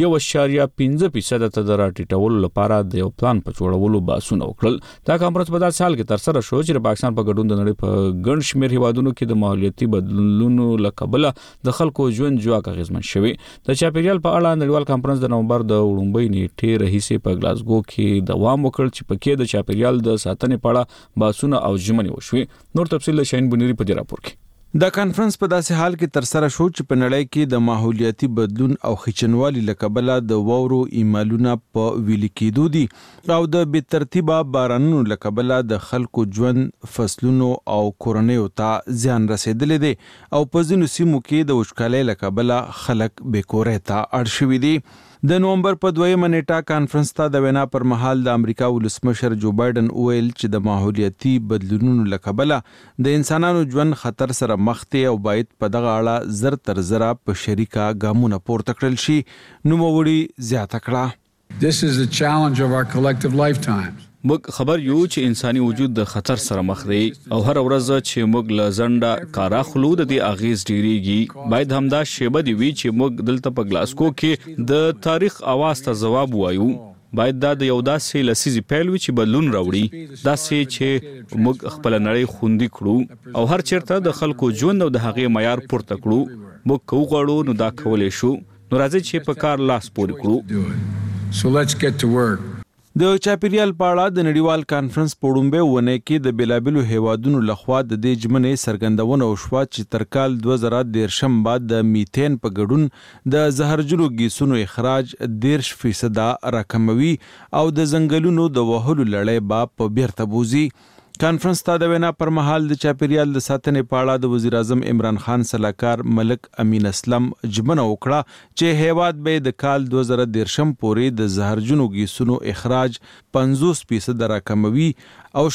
1.5% ته دراټیټول لپاره د یو پلان په جوړولو باسونه وکړل دا کانفرنس په 10 سال کې تر سره شو چې پاکستان په ګډون د نړۍ په ګڼ شمېر هیوادونو کې د ماحولیاتي بدلونونو لکبله د خلکو ژوند جواک اغیزمن شوی د چاپیریال په اړه نړیوال کانفرنس د نومبر د وړاندې نیټه رئیسې په گلاسگو کې دوام وکړ چې پکې د چاپیریال د ساتنې په اړه باسونه او ژمنې وشوي نور تفصیل شاهین بنيري په دې راپور کې دا کانفرنس په داسې حال کې تر سره شو چې په نړۍ کې د ماحولیاتي بدلون او خچنوالي لکبله د وورو ایمالونه په ویل کېدو دي او د بې ترتیبه بارانونو لکبله د خلکو ژوند فصلونو او کورنیو ته زیان رسیدلې دي او په ځینو سیمو کې د وچکالۍ لکبله خلک بیکورې ته اړ شوي دي د نومبر په 2 نیټه کانفرنس ته د وینا پر مهال د امریکا ولسمشر جو بایدن ویل چې د ماحولیاتي بدلونونو لکبله د انسانانو ژوند خطر سره مخ دي او باید په دغه اړه زر تر زر په شریکه ګامونه پورته کړل شي نو موړي زیاته کړه This is the challenge of our collective lifetimes موږ خبر یو چې انساني وجود د خطر سره مخ دی او هر ورځ چې موږ لزنده کارا خلود دي اغیز ډیریږي باید همدا شیبه دی وی چې موږ دلته په گلاسکو کې د تاریخ اواز ته جواب وایو باید دا د یو داسې لسیزي پیل وی چې بدلون راوړي داسې چې موږ خپل نړۍ خوندي کړو او هر چیرته د خلکو ژوند او د هغې معیار پورته کړو موږ کوغړو نو دا کولای شو نو راځي چې په کار لاس پورې کړو So let's get to work د چاپیریال په اړه د نړیوال کانفرنس په وړاندې ونه کې د بیلابلو هیوادونو لخوا د دې جمنې سرګندونه وشوه چې تر کال 2013 بعد د میثین په ګډون د زهرجنو ګیسونو اخراج 10% راکموي او د ځنګلونو د وهلو لړۍ په بیرته بوزي کانفرنس ته د وینا پر مهال د چاپیریال د ساتنې په اړه د وزیر اعظم عمران خان صلاحکار ملک امین اسلم جمنه وکړه چې هیواد به د کال 2013 پورې د زهرجنو ګیسونو اخراج 50% راکموي او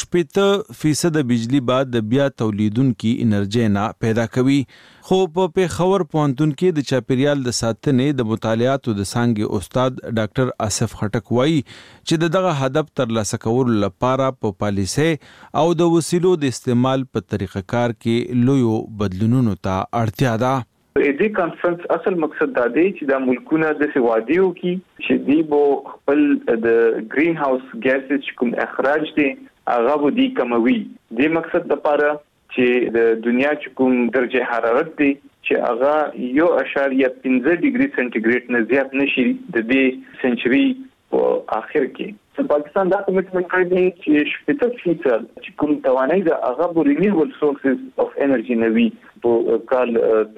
80% بجلی بعد د بیا تولیدونکو انرژي نه پیدا کوي خو په پیښور پوهنتون کې د چاپیریال د ساتنې د مطالعاتو د څانګې استاد ډاکټر آصف خټک وایي چې دغه هدف ترلاسه کولو لپاره په پالیسي او د وسیلو د استعمال په طریقه کار کې لوی بدلونونو ته اړتیا ده دې کانفرنس اصل مقصد دا دی چې د ملکونو د سوادیو کې چې دی بو خپل د گرین هاوس ګیسز کوم اخراج دي هغه به دي کموي د مقصد لپاره چې د دنیا کوم درجه حرارت دی چې هغه 1.15 ډیګري سنټیګریډ نه زیات نشي د دې سنچري په اخر کې پاکستان دا کمیټمنټ کړی دی چې 70% چې کوم توانایي د هغه رینیوبل سورسز اف انرژي نوي په کال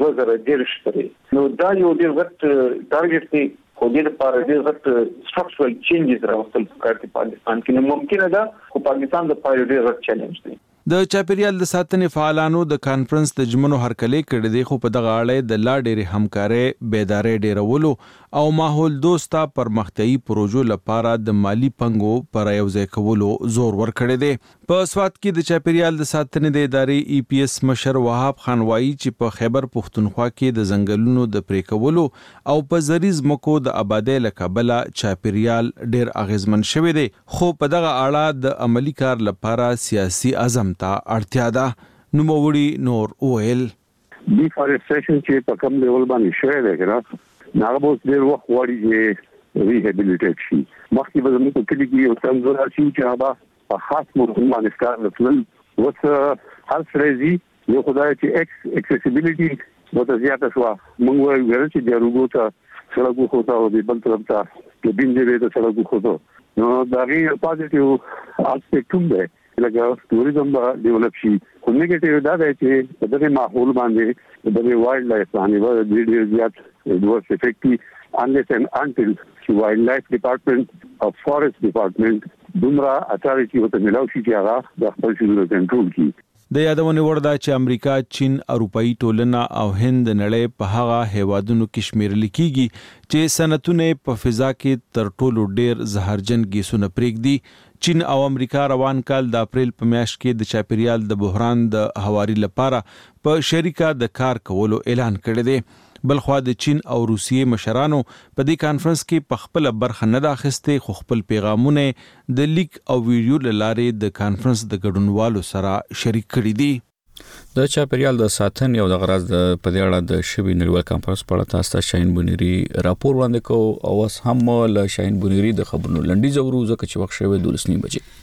2013 پورې نو دا یو ډیر غټ ټارګټ دی خو دې لپاره ډېر غټ سټرکچرل چینجز راوستل پکار دي پاکستان کې نو ممکنه ده خو پاکستان د پاره ډېر غټ چیلنج دی د چاپیریال د ساتنې فعالانو د کانفرنس د جمنو هرکلې کړې دي خو په دغه اړه د لا ډېرې همکارۍ بیدارۍ ډېرولو او ماحول دوسته پرمختیايي پروژو لپاره د مالی پنګو پر یوځای کولو زور ورکړی دی په سوات کې د چاپیریال د ساتنې د ادارې ای پی ایس مشر وهاب خان وایي چې په خیبر پښتونخوا کې د ځنګلونو د پرې کولو او په زریز مکو د آبادی لکبله چاپیریال ډېر اغیزمن شوی دی خو په دغه اړه د عملی کار لپاره سیاسي عزم ته اړتیا ده نو موړي نور اویل ډیفارستریشن چې په کوم لیول باندې شوی دی ګره ناغه به ډېر وخت وړي چې ریهابیلیټیټ شي مخکې به زموږ په کلی کې یو څنګه راشي چې هغه په خاص موضوع باندې کار وکړي وڅ هر فرضي یو خدای چې اکسسیبিলিټي وته زیاته شو موږ وایو چې د روغو ته سره خو ته او د بل طرف ته د بینځې ته سره خو ته نو دا غي پازیټیو اسپیکټ دی لکه ټوریزم به ډیولپ شي خو نیگیټیو دا دی چې په دغه ماحول باندې د وایلډ لایف باندې ډېر زیات ډیورس افیکټي unless and until چې وایلډ لایف ډپارټمنټ او فورست ډپارټمنټ دومره اتارټي وته ملاوي چې هغه د خپل شغل کنټرول کوي. د یادونه وړ ده چې امریکا، چین، اروپאי ټولنه او هند نړۍ په هغه هیوادونو کې شمیرل کیږي چې صنعتونه په فضا کې تر ټولو ډیر زهرجن ګیسونه پرېږدي. چین او امریکا روان کال د اپریل په میاشت کې د چاپیریال د بحران د هواري لپاره په شریکه د کار کولو اعلان کړی دی. بلخوا د چین او روسیې مشرانو په دې کانفرنس کې په خپل برخه نه اخیسته، خو خپل پیغامونه د لیک او ویډیو لاره د کانفرنس د ګډونوالو سره شریک کړي دي. د چاپیریال د ساتنې او د غرض د په اړه د شوی نړیوال کانفرنس په اړه تاسو شاهین بنيري راپور وړاندې کو او اوس هم له شاهین بنيري د خبرونو لنډي زورو ځکه چې وخت شوی 12:30 بجې.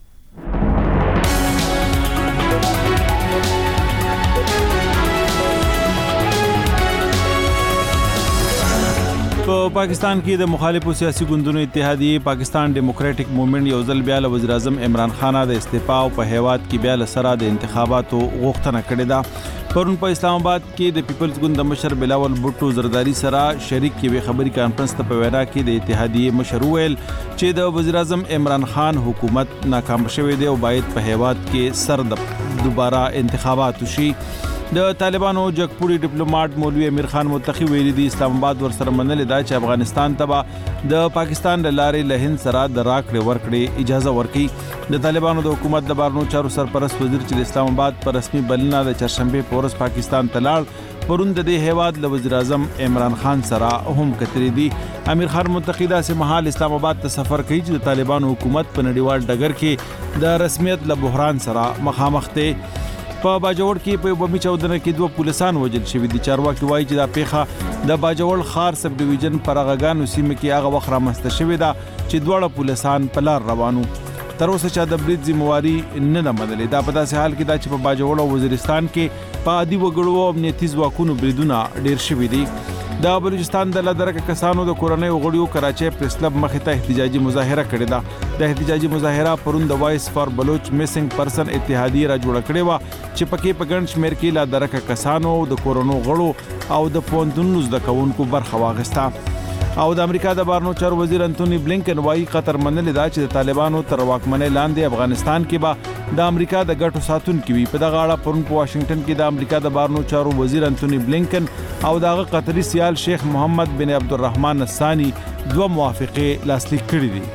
په پاکستان کې د مخالفو سیاسي ګوندونو اتحادیه پاکستان ډیموکراټک موومېنټ یو ځل بیا له وزیر اعظم عمران خان د استعفا او په هیواد کې بیا له سره د انتخاباتو غوښتنه کړې ده. پرون په اسلام آباد کې د پیپلز ګوند د مشر بلاول بوټو زرداری سره شریک کې خبري کانفرنس ته په وینا کې د اتحادیه مشر ویل چې د وزیر اعظم عمران خان حکومت ناکام شوه دی او باید په هیواد کې سر د دوباره انتخابات وشي. د طالبانو جګپوري ډیپلوماټ مولوی امیر خان متقی ویلي دی اسلام آباد ورسره منل دا چې افغانستان ته د پاکستان د لارې له هند سره د راکړې ورکړې اجازه ورکړي. د طالبانو د حکومت د بهرنیو چارو سرپرست وزیر چې د اسلام آباد پر رسمي بلنه د چهارشنبه په ورځ پاکستان ته لاړ، پرون د دې هیواد له وزیر اعظم عمران خان سره هم کترې دي. امیر خان متقی دا سه محل اسلام آباد ته سفر کوي چې د طالبانو حکومت په نړیوال ډګر کې د رسمیت له بحران سره مخامخ دی. په باجوړ کې په بمی چودنه کې 2 پولیسان وژل شوي دي. چارواکي وایي چې دا پیښه د باجوړ خار سب ډیویژن پر غاګانو سیمه کې هغه وخت رامسته شوې ده چې دوه پولیسان په لار روانو. تر اوسه چې د برید ذمہواری نه ده منلې. دا په داسې حال کې دا چې په باجوړ او وزیرستان کې په عادي وګړو او امنیتي ځواکونو بریدونه ډیر شوي دي. د بلوچستان د لدرکه کسانو د کورنۍ غړیو کراچۍ پریس کلب مخې ته احتجاجي مظاهره کړې ده. د احتجاجي مظاهره پرون د وایس فار بلوچ میسنګ پرسن اتحادیه را جوړ کړې و چې پکې په ګڼ شمېر کې لدرکه کسانو د کورونو غړو او د پوهنتونونو زده کوونکو برخه واخیسته. او د امریکا د بهرنیو چارو وزیر انټونی بلینکن وايي قطر منل دا چې د طالبانو تر واکمنۍ لاندې افغانستان کې به د امریکا د ګټو ساتونکي وي. په دغه اړه پرون په واشنگټن کې د امریکا د بهرنیو چارو وزیر انټونی بلینکن او دغه قطري سیال شیخ محمد بن عبدالرحمن الثاني 2 موافقه لاسلیک کړې دي.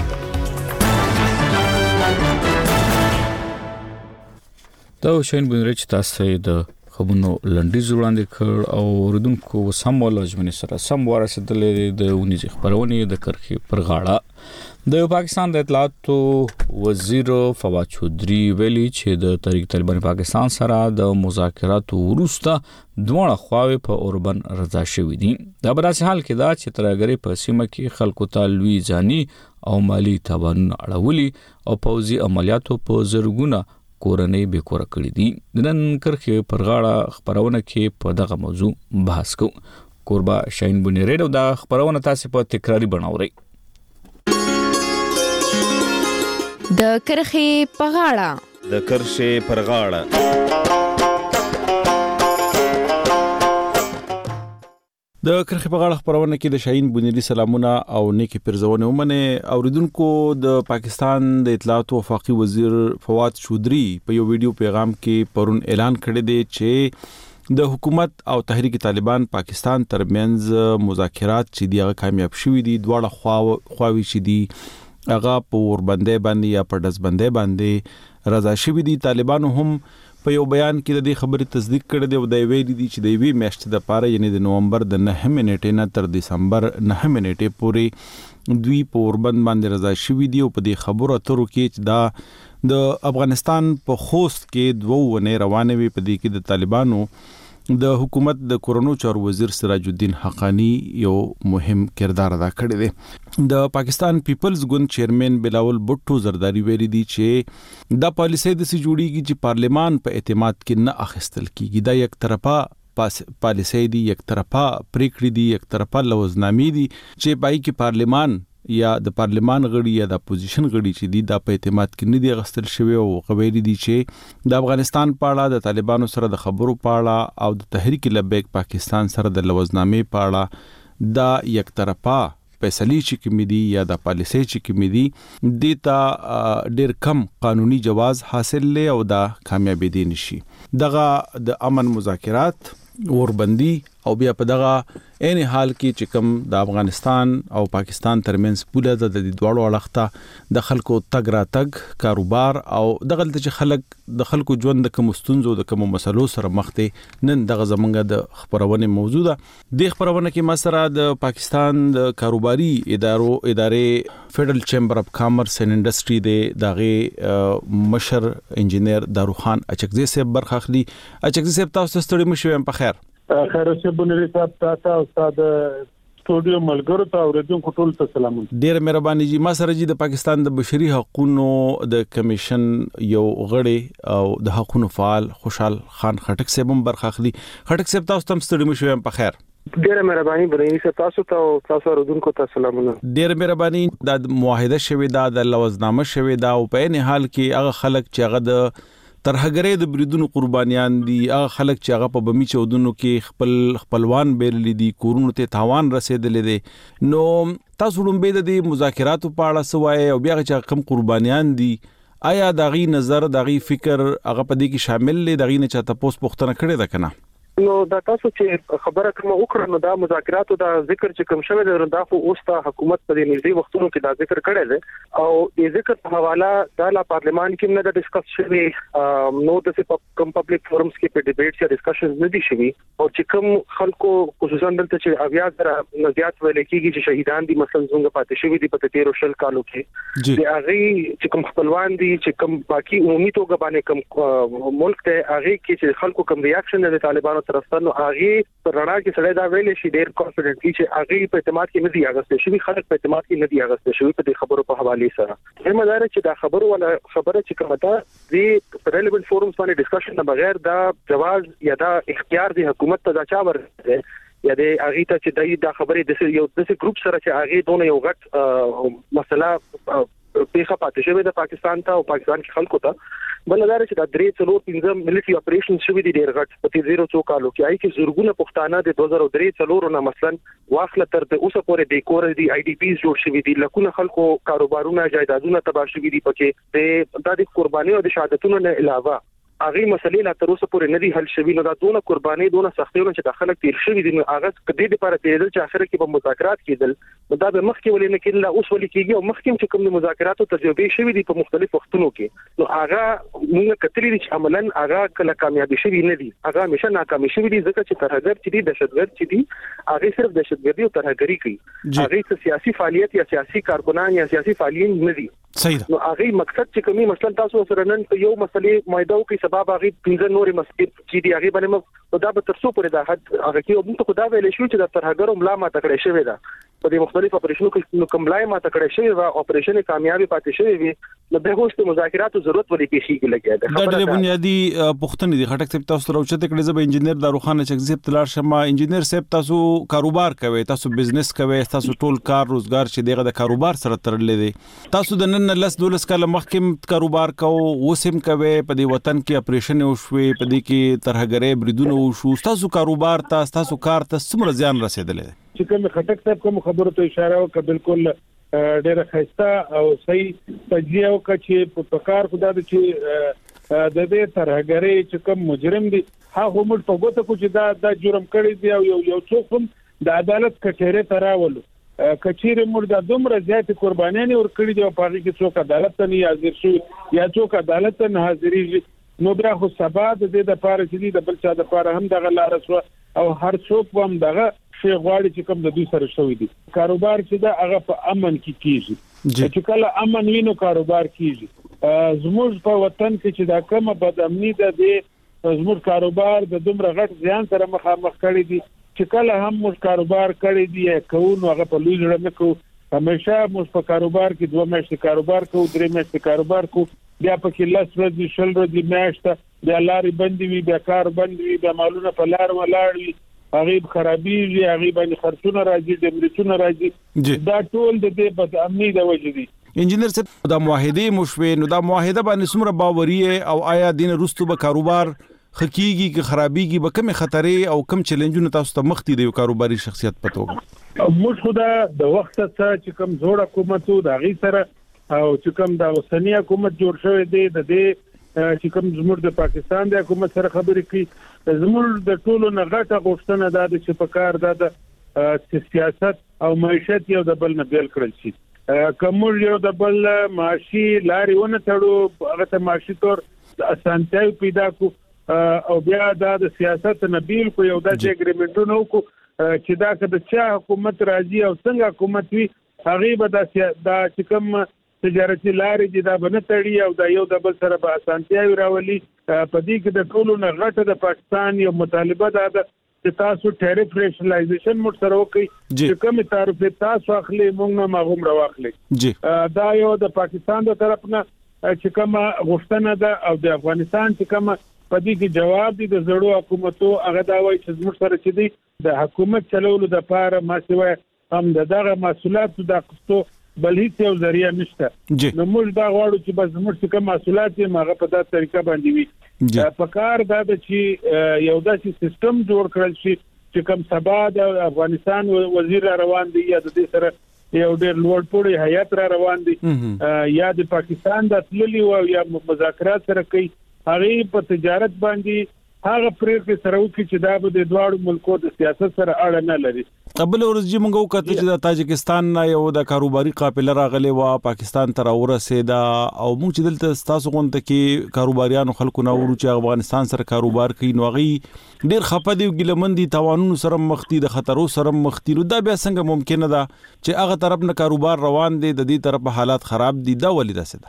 دا شین بنرچ تاسو د خبرونو لنډي وړاندې کړ او اوریدونکو سم ولجمنې سره سم ورسېدلې د ونیز خبرونه د کرخي پر غاړه د پاکستان د اطلاعاتو وزیر فواد چودري ویلي چې د تحریک طالبان پاکستان سره د مذاکراتو وروسته دوه خواوې په اوربن رضا شوې دي. دا په داسې حال کې دا چې ترګری په سیمه کې خلکو ته لوی ځاني او مالی تاوان اړولي او پوځي عملیاتو په زرګونه کورنۍ به کور کړی دي. د نن کرخي پر غاړه خبرونه کې په دغه موضوع بحث کو. قربا شاهین بنيري دا خبرونه تاسو په تکراری بناوري. د کرخي په غاړه د کرخي پر غاړه د کرخي په غاړه خبرونه کې د شاهین بنيري سلامونه او نیکی پرزونه ومنه. اوریدونکو د پاکستان د اطلاعات او وفاقي وزیر فواد چودري په یو ویډیو پیغام کې پرون اعلان کړی دی چې د حکومت او تحریک طالبان پاکستان ترمنځ مذاکرات چې دیغه کامیاب شوي دي. دواړه خواوې چې دي هغه په اوربندې باندې یا په دزبندې باندې رضا شوي دي. طالبانو هم په یو بیان کې د دې خبرې تصدیق کړی دی او د ویلي دي چې د وی میاشتې د پاره یعنی د نومبر د 9 نیټې نه تر دسمبر 9 نیټې پورې دوی په اوربند باندې رضا شوي دي. او په دې خبرو اترو کې چې دا د افغانستان په خوست کې 2 ونې روانې وي. په دې کې د طالبانو د حکومت د کورونو چارو وزیر سراج الدین حقانی یو مهم کردار ادا کړی دی. د پاکستان پیپلز ګوند چیرمن بلاول بوټو زرداری ویلي دی چې دا پالیسي د سي جوړیږي چې پارلیمان په اعتماد کې نه اخیستل کیږي. دا یک طرفه پالیسي دی، یک طرفه پریکړې دي، یک طرفه لوزنامې دي چې پای کې پارلیمان یا د پارلیمان غړي یا د اپوزیشن غړي چې دي دا په اعتماد کې نه دي غستل شوی او غوېری دي چې د افغانستان په اړه د طالبانو سره د خبرو په اړه او د تحریک لبیک پاکستان سره د لوزنامې په اړه دا یک طرفه فیصلې چې کوم دي یا د پالیسي چې کوم دي دیتا ډېر کم قانوني جواز حاصل لې او دا کامیابی دي نشي دغه د امن مذاکرات اوربندي او بیا په دغه عین حال کې چې کوم د افغانستان او پاکستان ترمنځ پوله د دوړو اړخته د خلکو تګ را تګ کاروبار او دغه د خلکو ژوند د کوم ستونزو د کوم مسلو سره مخ دي نن دغه زمونږ د خبرونه موجوده د خبرونه کې مسره د پاکستان د کاروباري ادارې فیډرل چیمبر اف کامرس اینڈ انډستری دغه مشر انجینیر داروخان اچکزی صاحب برخه اخلي اچکزی صاحب تاسو ستړي مشو په خیر خیر اوسه بنری صاحب تاسو استاد سټوډیو ملګرو ته اوریدونکو ټول ته سلام. ډیر مهرباني جی ما سره جی د پاکستان د بشري حقوقو د کمیشن یو غړي او د حقوقو فعال خوشحال خان خټک صاحب هم برخه اخلي. خټک صاحب تاسو تم ستړي مشو په خیر. ډیر مهرباني بنری صاحب تاسو ته او تاسو اوریدونکو ته سلامونه. ډیر مهرباني د معاهده شوی د لوزنامه شوی دا او په نه حال کې هغه خلک چې هغه د ترهګرې د بریدونو قربانيان دي هغه خلک چې هغه په بمی چودونو کې خپلوان بیرلې دي کورونو ته تاوان رسیدلې دي نو تاسو لومبه د مذاکراتو په اړه سوای او بیا چې کوم قربانيان دي آیا دغه نظر دغه فکر هغه په دې کې شامل لې دغه نه چاته پوښتنه کړې ده کنه نو دا تاسو چې خبره کوم وکړه نو دا مذاکراتو دا ذکر چې کوم شوی دی دا خو اوس ته حکومت په دې نږدې وختونو کې دا ذکر کړی دی او دې ذکر په حواله د پارلمان کې نه د ډیسکس شوی نو د کوم پبلک فورمز کې په ډیبیټس یا ډسکشنز نه دي شوی او چې کوم خلکو خصوصا دلته چې اویا سره نزيات ویل کېږي چې شهیدان دي مثلا څنګه پاتې شوی دي په 13 شل کالو کې د هغه چې کوم خپلوان دي چې کوم باقي عمومي توګه باندې کوم ملک ته هغه کې چې خلکو کوم ریاکشن د طالبانو طرفدارو هغه پر رڼا کې سړی دا ویل شي ډېر کانفیډنټلی چې هغه په اعتماد کې نه دی اغسته شوی خلک په اعتماد کې نه دی اغسته شوی په دې خبرو په حواله سره هم دا چې دا خبرو ولا خبره چې کومه ده د ریلیونت فورمز باندې ډسکشن نه بغیر دا جواز یا دا اختیار دی حکومت ته دا چا ورته یا د هغه ته چې دا خبره د یو د ګروپ سره چې هغه دونه یو غټ مسله پیښه پاتې شوی د پاکستان ته او پاکستان کې خلکو ته بلدار چې دا 3-4 ملټری اپریشن شوی دي ډېر غټ په 0 کالو کې آی کې زورګونه پښتانه د 2003 نه مثلا واخله تر د اوسه پورې د کور دی آی ډی پیز جوړ شوی دي لکونه خلکو کاروبارونه جایدادونه تباہ شوی دي پکې د قرباني او د شهادتونو نه علاوه هغه مسلې لا تر اوسه پورې نه دي حل شوی نو دا دونه قرباني دونه سختیونه چې د خلک تیر شوی دي هغه کدي لپاره تیرل چې اخر کې په مذاکرات کېدل نو دا به مخکې ولې نه کېدل اوس ولې کېږي او مخکې چې کوم مذاکراتو تجربه شوی دي په مختلف وختونو کې نو هغه موږ کتلی دي چې عملاً هغه کله کامیابی شوی نه دي هغه همیشه ناکامي شوی دي ځکه چې ترهګر چې دي دهشتګرد چې دي هغه صرف دهشتګردي او ترهګري کوي هغه سیاسي فعالیت یا سیاسي کارکونان یا سیاسي فعالین نه دي صحیح نو هغه مقصد چې کومي مثلا تاسو سره نن په یو مسلې مایداو کې سبب هغه پنځه نورې مسلې چې دی هغه باندې دا به تر څو پورې دا حد هغه کې موږ ته دا ویل شو چې د ترهګرو ملا ما تکړه شوی دا په دې مختلف اپریشنونو کې کوملای ما تکړه شوی او اپریشن کامیابی پاتې شوی وي نو به هوښته مذاکراتو ضرورت ولې پیښیږي لګیا ده دا ډېر بنیادی پوښتنې دي خټک صاحب تاسو راوچته کړي زب انجینیر داروخان چکزی تلار شمه انجینیر صاحب تاسو کاروبار کوي تاسو بزنس کوي تاسو ټول کار روزګار چې دغه د کاروبار سره تړلې دي تاسو د نن لس دولس کاله مخکې کاروبار کوو وسم کوي په دې وطن کې اپریشن وشوي په دې کې ترهګرې بریدونه وشو تاسو کاروبار تاسو کار ته څومره زیان رسیدلې چې کوم خټک صاحب کوم خبرو ته اشاره وکړه بالکل ډېر خسته او صحیح تجزیه وکړه چې په کار خدا د چې د دې ترهګرې چې کوم مجرم دي هغه موږ په ګوته کو چې دا جرم کړی دی او یو څوک هم د عدالت کچېره تراولو کچېره موږ د دومره زیات قربانیان ور کړی دی او په هغه کې څوک عدالت ته نه حاضر شي یا څوک عدالت ته نه حاضرېږي نو بیا خو سبا د دې د پاره چې د بل چا د پاره هم دغه لار سو او هر څوک هم دغه شی غواړي چې کوم د دوی سره شوی دي کاروبار چې دا هغه په امن کې کیږي چې کله امن وینو کاروبار کیږي زموږ په وطن کې چې دا کومه بدامني ده د زموږ کاروبار د دومره غټ ځان سره مخامخ کړي دي چې کله هم موږ کاروبار کړی دی کوو هغه په لوی ځړ نه کوو همیشه موږ په کاروبار کې 2 میاشتې کاروبار کوو 3 میاشتې کاروبار کوو بیا پکې لاس ورځې شل ورځې میاشته بیا لارې بندې وي بیا کار بند وي بیا مالونه په لار ولاړ وي هغه خرابېږي هغه باندې خرڅونه راځي د امریکونو راځي دا ټول د دې بد امني د وجې دي انجینیر صاحب دا معاهده مشوي نو دا معاهده باندې څومره باوري او آیا دین رستو به کاروبار خکېږي کې خرابېږي به کوم خطرې او کوم چیلنجونه تاسو ته مخ دي د کاروباري شخصیت پتوګه موږ خو د وخت څخه چې کوم جوړ حکومت د غي سره او چې کوم د اوسنی حکومت جوړ شوی دی د دې چې کوم زموږ د پاکستان د حکومت سره خبرې کوي زموږ د ټولو نه غټه غوښتنه ده چې په کار د سیاست او معیشت یو د بل نه بیل کړل شي کوم یو د بل معاشي لارې ونه تړو هغه ته معاشي تور اسانتیاوي پیدا کو او بیا د سیاست نه بیل کو یو د اګریمنټونو کو چې دا که د چا حکومت راځي او څنګه حکومت وي هغه به د چې کوم تجارتي لارې چې دا بنه تړي او د یو د بل سره به اسانتیاوي راولي په دې کې د ټولو نه غټه د پاکستان یو مطالبه ده چې تاسو ټیرف ریشنلایزیشن موږ سره وکړي چې کوم تعرف تاسو اخلي موږ نه ماغوم راوخلي دا یو د پاکستان د طرف نه چې کوم غوښتنه ده او د افغانستان چې کوم په دې کې جواب دي د زړو حکومتو هغه دا وایي چې موږ سره چې دي د حکومت چلولو د لپاره ما سوي هم دغه مسؤلیت د قصو بل هیڅ یو ذریعہ نشته نو موږ دا غواړو چې بس موږ کوم مسؤلیت یې ماغه په داسې طریقه باندې وي په کار دا چې یو داسې سیستم جوړ کړل شي چې کوم سبا د افغانستان وزیر روان دی یا د دې سره یو ډېر لوړ پوړی هیئت را روان دي یا د پاکستان د تللی او یا مذاکرات سره کوي هغه په تجارت باندې هغه پریکړه سره وکړي چې دا به د دوه ملکو د سیاست سره اړه نه لري قبل ورځ موږ وکړو چې د تاجکستان نه یو د کاروباري قافله راغلی و پاکستان ته راورسېده او موږ چې دلته تاسو غونډه کې کاروباریانو خلکو نه ورو چې افغانستان سره کاروبار کوي نو غي ډیر خپه دي ګلمندي توانونو سره مختی د خطرو سره مختی نو دا بیا څنګه ممکن ده چې هغه طرف نه کاروبار روان دي د دې طرف حالات خراب دي دا ولې ده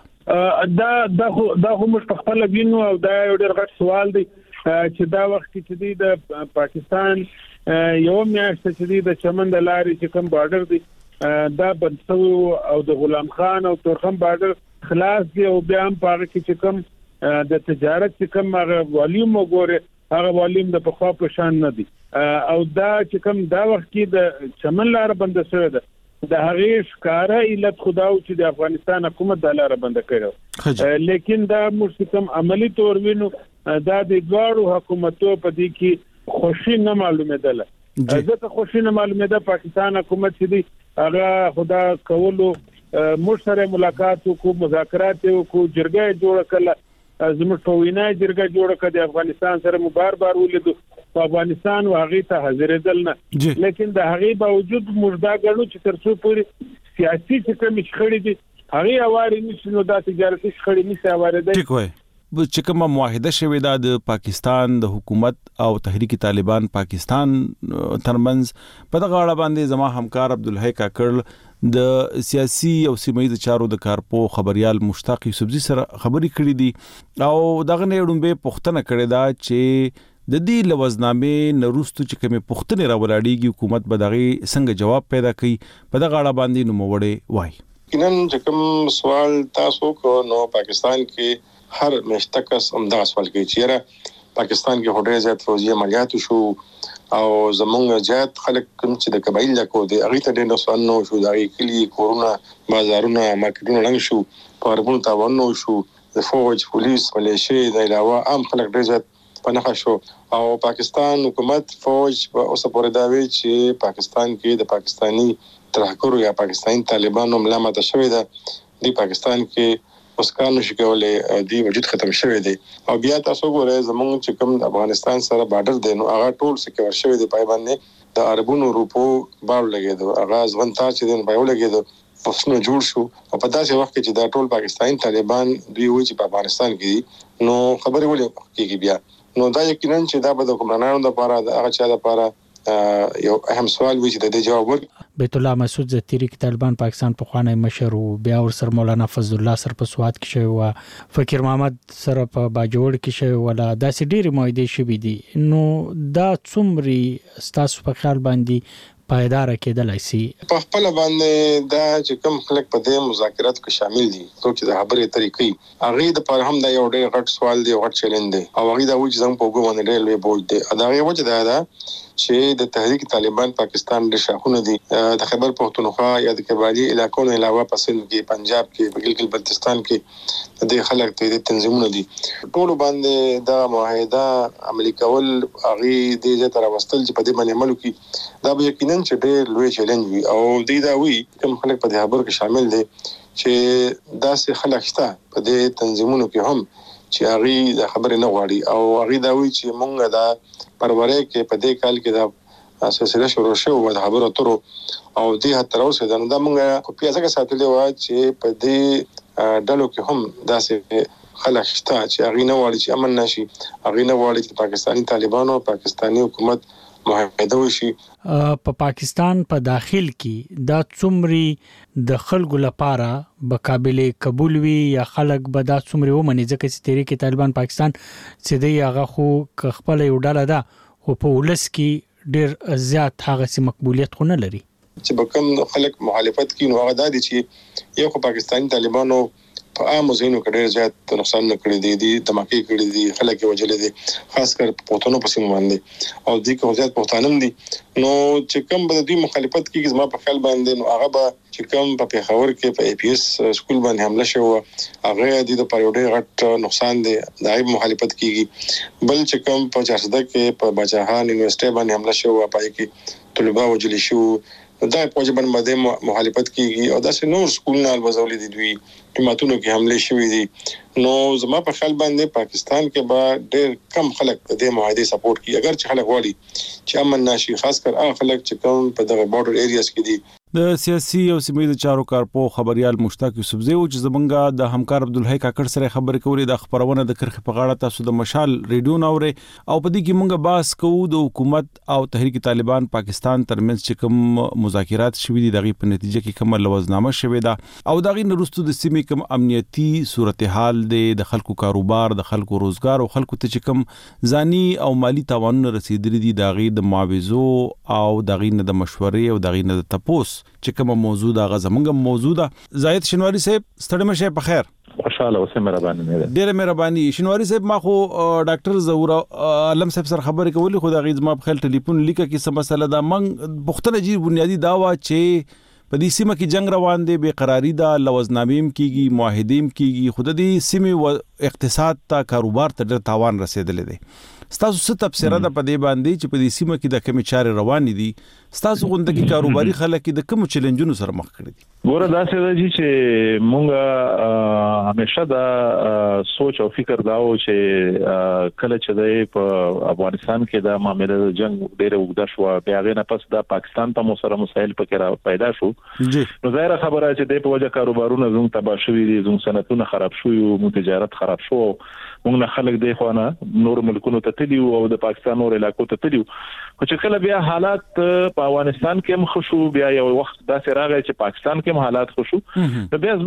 دا خو موږ په خپل وینو او دا یو ډیر غټ سوال دی چې دا وخت کې د پاکستان یو میاشت چې د چمن د لارې چې کوم بارډر دی دا بنسو او د غلام خان او تورخم بارډر خلاص دی او بیا هم پاره کې چې کوم د تجارت چې کوم هغه والیوم وګوره هغه والیوم د پخوا په شان نه دی او دا چې کوم دا وخت کې د چمن لار بند شوی ده د هغه ښکارا علت خداو چې د افغانستان حکومت د لار بند کړو لیکن دا موږ کوم عملی تور وینو دا د دوړو حکومتو په دې کې خوشي نه معلومه ده ځکه خوشي نه معلومه ده پاکستان حکومت چې دی هغه خدا کولو موږ سره ملاقات وکړو مذاکرات وکړو جرګه جوړ کړه زموږ په وینا جرګه جوړ کړه د افغانستان سره بار بار ولیدو په افغانستان واغې ته حاضر دل نه لیکن د هغې باوجود موږ دا ګڼو چې تر څو پورې سیاسي چې کوم شخړې دي هغه اواري نشي نو دا تجارتي شخړې نشي اواري ده ټیک وای چې کومه معاهده شوې ده د پاکستان د حکومت او تحریک طالبان پاکستان ترمنځ په دغه اړه باندې زما همکار عبدالحی کاکړ د سیاسي او سیمه‌ایز چارو د کارپو خبريال مشتاق یوسفزي سره خبرې کړې دي او دغه نه ډومبه پښتنه کړې ده چې د دې لوزنامې نروستو چې کومه پښتنه راولاړيږي حکومت به دغه څنګه جواب پیدا کوي په دغه اړه باندې نو موړې وای کینن چې کوم سوال تاسو کو نو پاکستان کې هر مشتکس امدا سوال کوي چې پاکستان کې هډه زیات فوجي عملیات شو او زمونږ زیات خلک کوم چې د قبایل لکو د اغه ته د نسوان نو شو د کلی کورونا بازارونه مارکیټونه لنګ شو پاربون تاونه شو د فوج پولیس ملیشیا د علاوه عام خلک ډېر زیات پناه شو او پاکستان حکومت فوج په اوسه پورې دا وی چې پاکستان کې د پاکستانی ترهګرو یا پاکستانی طالبانو ملامت شوی ده د پاکستان کې اوس کار نشي کولای دی وجود ختم شوی دی او بیا تاسو ګورئ زمونږ چې کوم افغانستان سره بارډر دی نو هغه ټول سکیور شوی دی پای باندې د عربونو روپو بار لګیدو هغه ځوان تا چې دی په لګیدو فسنو جوړ شو او په داسې وخت کې چې دا ټول پاکستانی طالبان دوی وایي چې په افغانستان کې نو خبرې ولې کیږي بیا نو دا یقینا چې دا به د حکمرانانو لپاره د هغه چا لپاره یو اهم سوال وی چې د جواب ورکړي بیت الله مسعود د تحریک طالبان پاکستان په خوانی مشر او بیا ور سره مولانا فضل الله سره په سواد کې شوی او فقیر محمد سره په باجوړ کې شوی ولا داسې ډېری معاهده شوی دي نو دا څومره ستاسو په خیال باندې پایدار کېدلای شي په خپل باندې دا چې کوم خلک په دې مذاکرات کې شامل دي چې د خبرې طریقې هغه د پر هم دا یو ډېر غټ سوال دی او غټ چیلنج دی او هغه دا وایي چې زموږ په وګړو باندې ډېر لوی بوج دی دا یو وجه ده چې د تحریک طالبان پاکستان د شاخونه دي د خیبر پختونخوا یا د قبایلی علاقو نه علاوه په سند کې پنجاب کې بلکل بلتستان کې د خلک ته تنظیمونه دي ټول باندې دا معاهده عملی کول هغه د دې تر واستل چې په دې باندې عمل وکړي دا به یقینا چیلنج ډېر لوی چیلنج وي او دا وی کوم خلک په دې خبرو کې شامل دي چې داسې خلک شته په دې تنظیمونو کې هم چې هغه د خبرې نه غواړي او هغه دا وی چې مونږ دا پرورې کې په دې کال کې دا سلسله شروع شوه د خبرو اترو او دې تر اوسه دا مونږ په پیاسه کې ساتلې و چې په دې ډلو کې هم داسې خلک شته چې هغه نه غواړي چې امن نشي، هغه نه غواړي چې پاکستاني طالبانو پاکستاني حکومت معاهده وشي. په پاکستان په داخل کې دا څومره د خلکو لپاره به قابل قبول وي یا خلک به دا څومره ومني ځکه چې تحریک طالبان پاکستان چې دی هغه خو خپل یو ډله ده خو په ولس کې ډیر زیات هغه سي مقبولیت خو نه لري چې به کوم خلک مخالفت کوي نو هغه د چې یو خو پاکستاني طالبانو په عام زینو کې ډېر زیات نقصان نه کړی دي دماکي کړی دي خلک وجلې دي خاص کر پښتنو په سیمه باندې او دې کوم زیات پښتانم دي نو چې کوم به د مخالفت کیږي زما په خیال باندې نو هغه به چې کوم په پیښور کې په APS سکول باندې حمله شو هغه د پریوډي غټ نقصان دي دای مخالفت کیږي بل چې کوم په جاسده کې په بچاهان یونیورسيټي باندې حمله شو پای کې طلبه وجلې شو دا په ځبن باندې مخالفت کیږي او دا چې نور سکولونه الوزولې دي دوی جماعتونو کې حمله شوې دي نو زما په خیال باندې پاکستان کې به ډېر کم خلک د دې معاهده سپورټ کوي اگر چې خلک وایي چې امن نشي خاص کر هغه خلک چې کوم په دغه بارډر ایریاز کې دي. د سیاسي او سیمه د چارو کارپو خبريال مشتاق یوسفزی او چې زمونږه د همکار عبدالحی کاکړ سره خبرې کولې د خبرونه د کرخ په غاړه تاسو د مشال ریډیو ناوره او په دې کې مونږه باس کوو د حکومت او تحریک طالبان پاکستان ترمنځ چې کوم مذاکرات شوې دي دغه په نتیجه کې کوم لوزنامه شوې ده او دغه نرستو د سیمې کوم امنیتي صورتحال د خلکو کاروبار د خلکو روزګار او خلکو ته چې کوم ځاني او مالی تاوانونه رسیدلي دي دغه د معاوضو او دغه د مشورې او دغه د تپوس چې کومه موضوع ده غزمنګ موضوع ده. زاهد شنواری صاحب ستړي مشه په خیر خوشاله اوسه مهرباني ډېر مهرباني. شنواری صاحب ما خو ډاکټر ظهور علم صاحب سره خبرې کولې خو د غیظ ما په خپل ټلیفون لیکه کې سم مسله ده من پختنه جی بنیادی داوا چې په دې سیمه کې جنگ روان دي بے قراری ده لوزنامیم کیږي معاهدیم کیږي خود دې سیمه او اقتصاد ته کاروبار ته ډېر تاوان رسیدلې دي. ستاسو څه تفسیره ده په دې باندې چې په دې سیمه کې د کوم چارې روان دي ستاسو غوندګي کاروباري خلک د کوم چیلنجونو سره مخ کړي دي؟ ګوره دا څه دی چې مونږه همیشه دا سوچ او فکر داو چې کله چې په افغانستان کې د معاملې د جنگ ډېر وګدا شو بیا غي نه پس د پاکستان ته مو سره مسایل پکې پیدا شو نو ظاهر خبره چې د په وجه کاروبارونه زموږ تباہ شوي دي زموږ صنعتونه خراب شوي او مو تجارت خراب شو موږ نه خلک دی خو نه نور ملکونو ته تللی او د پاکستان نور علاقو ته تللی خو چې کله بیا حالات په افغانستان کې هم خوشو بیا یو وخت داسې راغی چې پاکستان کې هم حالات خوشو نو بیا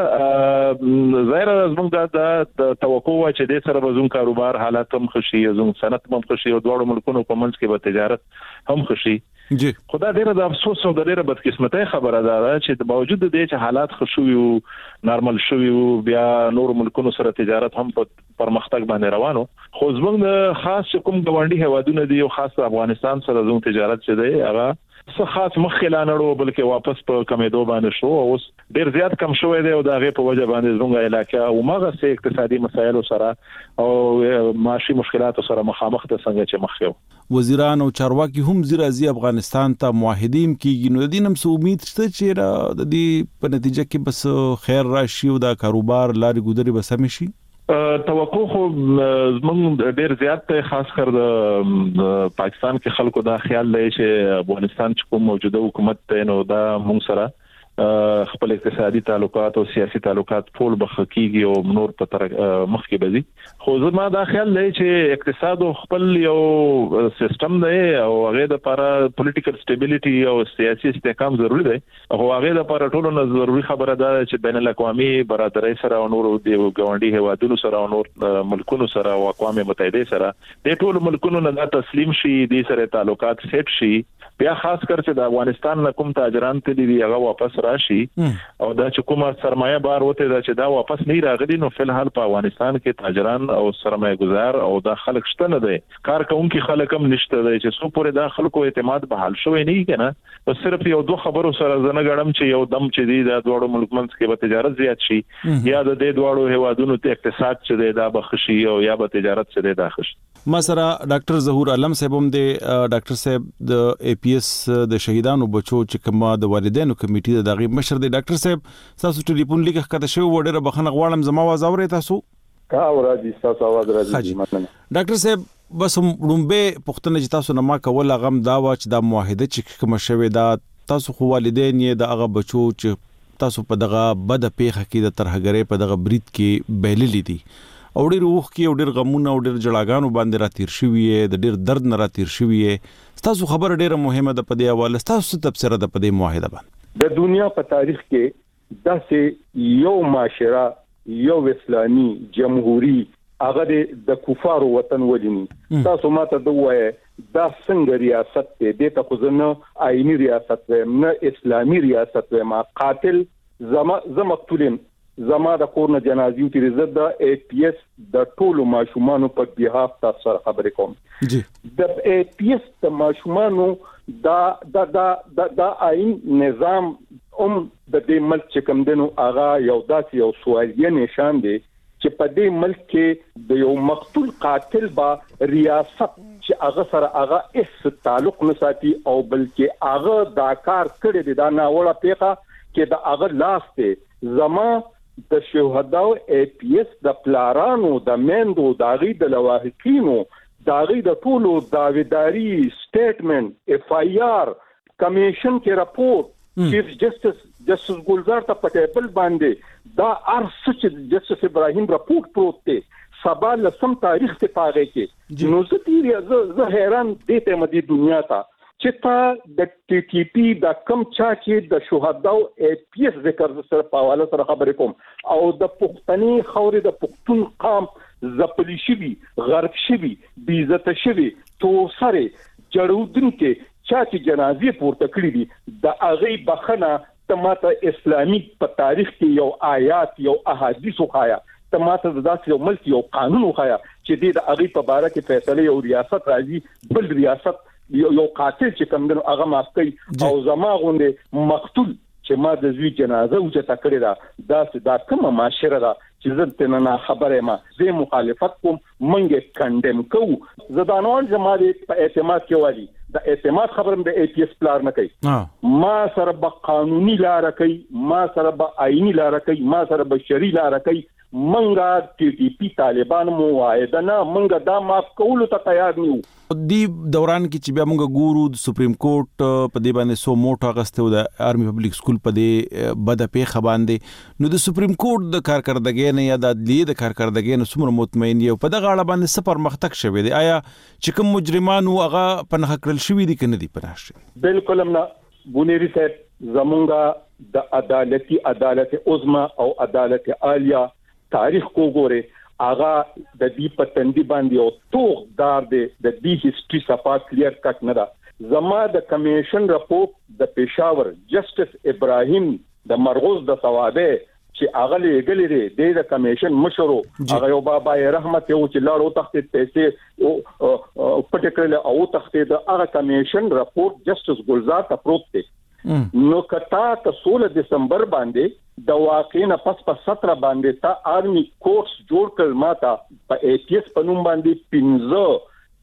زموږ ظاهر زموږ د توقع و چې د سره زموږ کاروبار حالات هم خوشي زموږ صنعت هم خوشي او دوه ملکونو په منځ کې به تجارت هم خوشي جی خدا ډیره د افسوس او د ډیره بدقسمتۍ خبره ده چې د باوجود د دې چې حالات خوشوي او نارمل شوي او بیا نور ملکونو سره تجارت هم په پرمختګ باندې روانو خو زموږ د خاص کوم ګوانډي هوادونه دي او خاص افغانستان سره زموږ تجارت چې دی هغه څه خاص مخکې لا نړو بلکې واپس په کمیدو باندې شو اوس ډیر زیات کم شوی دی او دا غي په وجه باندې زموږ علاقې او ماغه سه اقتصادي مسایل سره او معاشي مشکلات سره مخامخ ته څنګه چې مخ یو وزیران او چارواکي هم زیرازي افغانستان ته معاهدین کیږي نو د دې نم سو امید شته چې د دې په نتیجه کې بس خیر راشي او دا کاروبار لاري ګودري به سم شي. توقع خو زمونږ ډیر زیات خاص کر د پاکستان کې خلکو دا خیال لري چې افغانستان چې کوم موجوده حکومت ته نو دا مونږ سره خپل اقتصادي تعلقات او سیاسي تعلقات ټول بخکیږي او نور په تر مخ کې بزي خو زما دا خیال لري چې اقتصاد خپل یو سیستم دی او هغه د لپاره پولیټیکل سټیبিলিټي او سیاسي استحکام ضروری دی او هغه د لپاره ټولو نه ضروری خبره ده چې بین الاقوامي برادرۍ سره او نور د ګاونډي هوادونو سره او نور ملکونو سره او اقوام متحده سره د ټولو ملکونو نه تسلیم شي د سره تعلقات سیټ شي بیا خاص کر چې د افغانستان کوم تاجران ته دی هغه واپس راشي او دا چې کومه سرمایه بار وته دا چې دا واپس نه راغلي نو فل حال په افغانستان کې تاجران او سرمایه گزار او دا خلک شته نه دي کار کوونکي خلک هم نشته دي چې څو پورې دا خلکو اعتماد به حل شوی نه کنه بس صرف یو دوه خبرو سره زنه غړم چې یو دم چې دی دا دوړو ملک منځ کې به تجارت زیات شي یا د دې دوړو هوادونو ته اقتصاد چې دی دا بخشي او یا به تجارت چې دی دا خشي. ما سره ډاکټر ظهور علم صاحب هم دی ډاکټر صاحب د پی اس د شهیدانو بچو چې کومه د والدینو کمیټې د دغه مشر دی ډاکټر صاحب تاسو ټلیفون لیکه کته شو وړه بخنه غواړم زما आवाज اورئ تاسو کا راځي تاسو आवाज راځي مننه ډاکټر صاحب بس رومبه پښتنه چې تاسو نه ما کول غم دا و چې د معاهده چې کوم شوی دا تاسو خو والدین یې د هغه بچو چې تاسو په دغه بد پیخه کې د ترهګرې په دغه برید کې بیللې دي او ډېر روح کې او ډېر غمونه او ډېر جړاګانو باندې را تیر شوی د ډېر درد نه را تیر شوی تاسو خبر ډېر مهمه ده په دې حواله تاسو تفسیر ده په دې معاهده باندې د دنیا په تاریخ کې داسې یو معاشره یو اسلامي جمهوریت هغه د کفارو وطن ولینی تاسو ماته دوه دا څنګه ریاست دې ته خو نه آئینی ریاست نه اسلامي ریاست ما قاتل زمقتولین زما د کورن جنازي تیر زد د ای پی اس د ټولو ماشومان په بیاف تاسو خبرې کوم جی د ای پی اس د ماشومان دا آئین نظام د دې ملک چې کوم دنو اغا یو داسې یو سوالیه نشان دی چې په دې ملک کې د یو مقتول قاتل با ریاست چې هغه سره هغه هیڅ تعلق نه ساتي او بلکې هغه دا کار کړی دی دا ناوړه پیخه کې د هغه لاس ته زما د شهداو ای پی اس د پلارانو د مندو داغي د لواحقینو داغي د ټولو داویداری سټیټمنټ اف آی آر کمیشن کې راپورټ چیف جسټس ګلزار ته پټېبل باندې دا ارسچ جسټس ابراهیم راپورټ پروت دی سبا لسم تاریخ ته پاره کې نو زه حیران دي ته مدي دنیا ته چې تا د ټي ټي پی د کم چا چې د شهداو ای پی اس ذکر سره په حواله سره خبرې کوم او د پښتني خوري د پښتون قام زپلی شوی غرق شوی بی عزت شوی تو سره جړودن کې چا چې جنازې پورته کړې دي د اغه بخنه تماته اسلامي په تاریخ کې یو آیات یو احادیث وخایا تماته د داسې یو ملک یو قانون وخایا چې د اغه په باره کې فیصله یو ریاست راځي بل ریاست یو قاتل چې کوم دنو هغه ماسکي او زما غونډه مقتول چې ما د زوی جنازه او چې تکړه دا کومه معاشره ده چې زه نه خبره ما زه مخالفت کوم منګه کندم کو زدانوان زما په اعتماد کې والی د اعتماد خبرم د ای پی اس پلان نه کوي ما سره به قانوني لار کوي ما سره به آئینی لار کوي ما سره به شرعي لار کوي منګه ټي ټي پی طالبان مو وایده نه منګه دا معاف کول ته تیار نیو دی دوران کې چې بیا موږ ګورو د سپریم کورټ په دې باندې سو موټ اغسته د آرمي پبلک سکول په دې بد پیخه باندې نو د سپریم کورټ د کارکردګۍ نه یا د عدلیې د کارکردګۍ نه څومره مطمئن یو په دغه اړه باندې سفر مختک شوی دی آیا چې کوم مجرمانو هغه پنه کړل شوی دي کنه دی پناشه بالکل نه بونيري صاحب زمونږه د عدالت عظما او عدالت عالیه تاریخ کو ګوره اغا د دې پتندې باندې او توغ دار د دې هیستوري صفه کلیر کټ نه ده زما د کمیشن راپورټ د پېښور جسټس ابراهیم د مرغوز د ثوابه چې اغه لګلې د کمیشن مشرو هغه یو بابا رحمت یو چې لاړو تخت پیسې او پټکل او تخت د هغه کمیشن راپورټ جسټس ګلزار ته پروت دی نو کتا ته 16 دسمبر باندې د واقعینه پس په 17 باندې تا آرمي کورس جوړ کړ ماته په ای پی اس پنوم باندې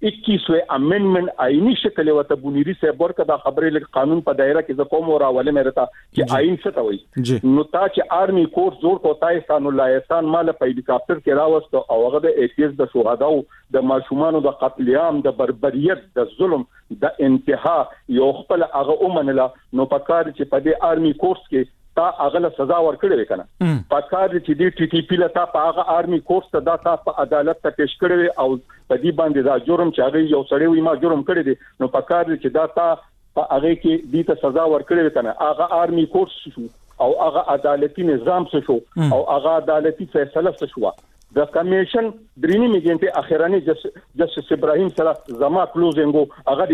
21 امندمنت آئینی شکل وته بونيري صاحب ورکه دا خبرې لکه قانون په دایره کې ز کوم راولې مې رتا چې آئین څه ته وایي نو تا چې آرمي کورس جوړ کوتای احسان الله احسان مال په هلیکاپټر کې راوست او هغه د ای پی اس د شهداو د ماشومان د قتل عام د بربریت د ظلم د انتها یو خپل هغه اومنله نو پکار چې په دې آرمي کورس کې تا هغه سزا ورکړې کنه پکار چې دې ټي ټي پی لتا په هغه آرمي کورس ته دا په عدالت ته پیش کړې او په دې باندې دا جرم چې هغه یو سړی وي ما جرم کړی دی نو پکار چې دا تا په هغه کې دې ته سزا ورکړې کنه هغه آرمي کورس شو او هغه عدالتي نظام څه شو او هغه عدالتي فیصله څه شو د کمیشن درینی میګنټه اخیرانی جسټس ابراهیم سره زما کلوزینګو هغه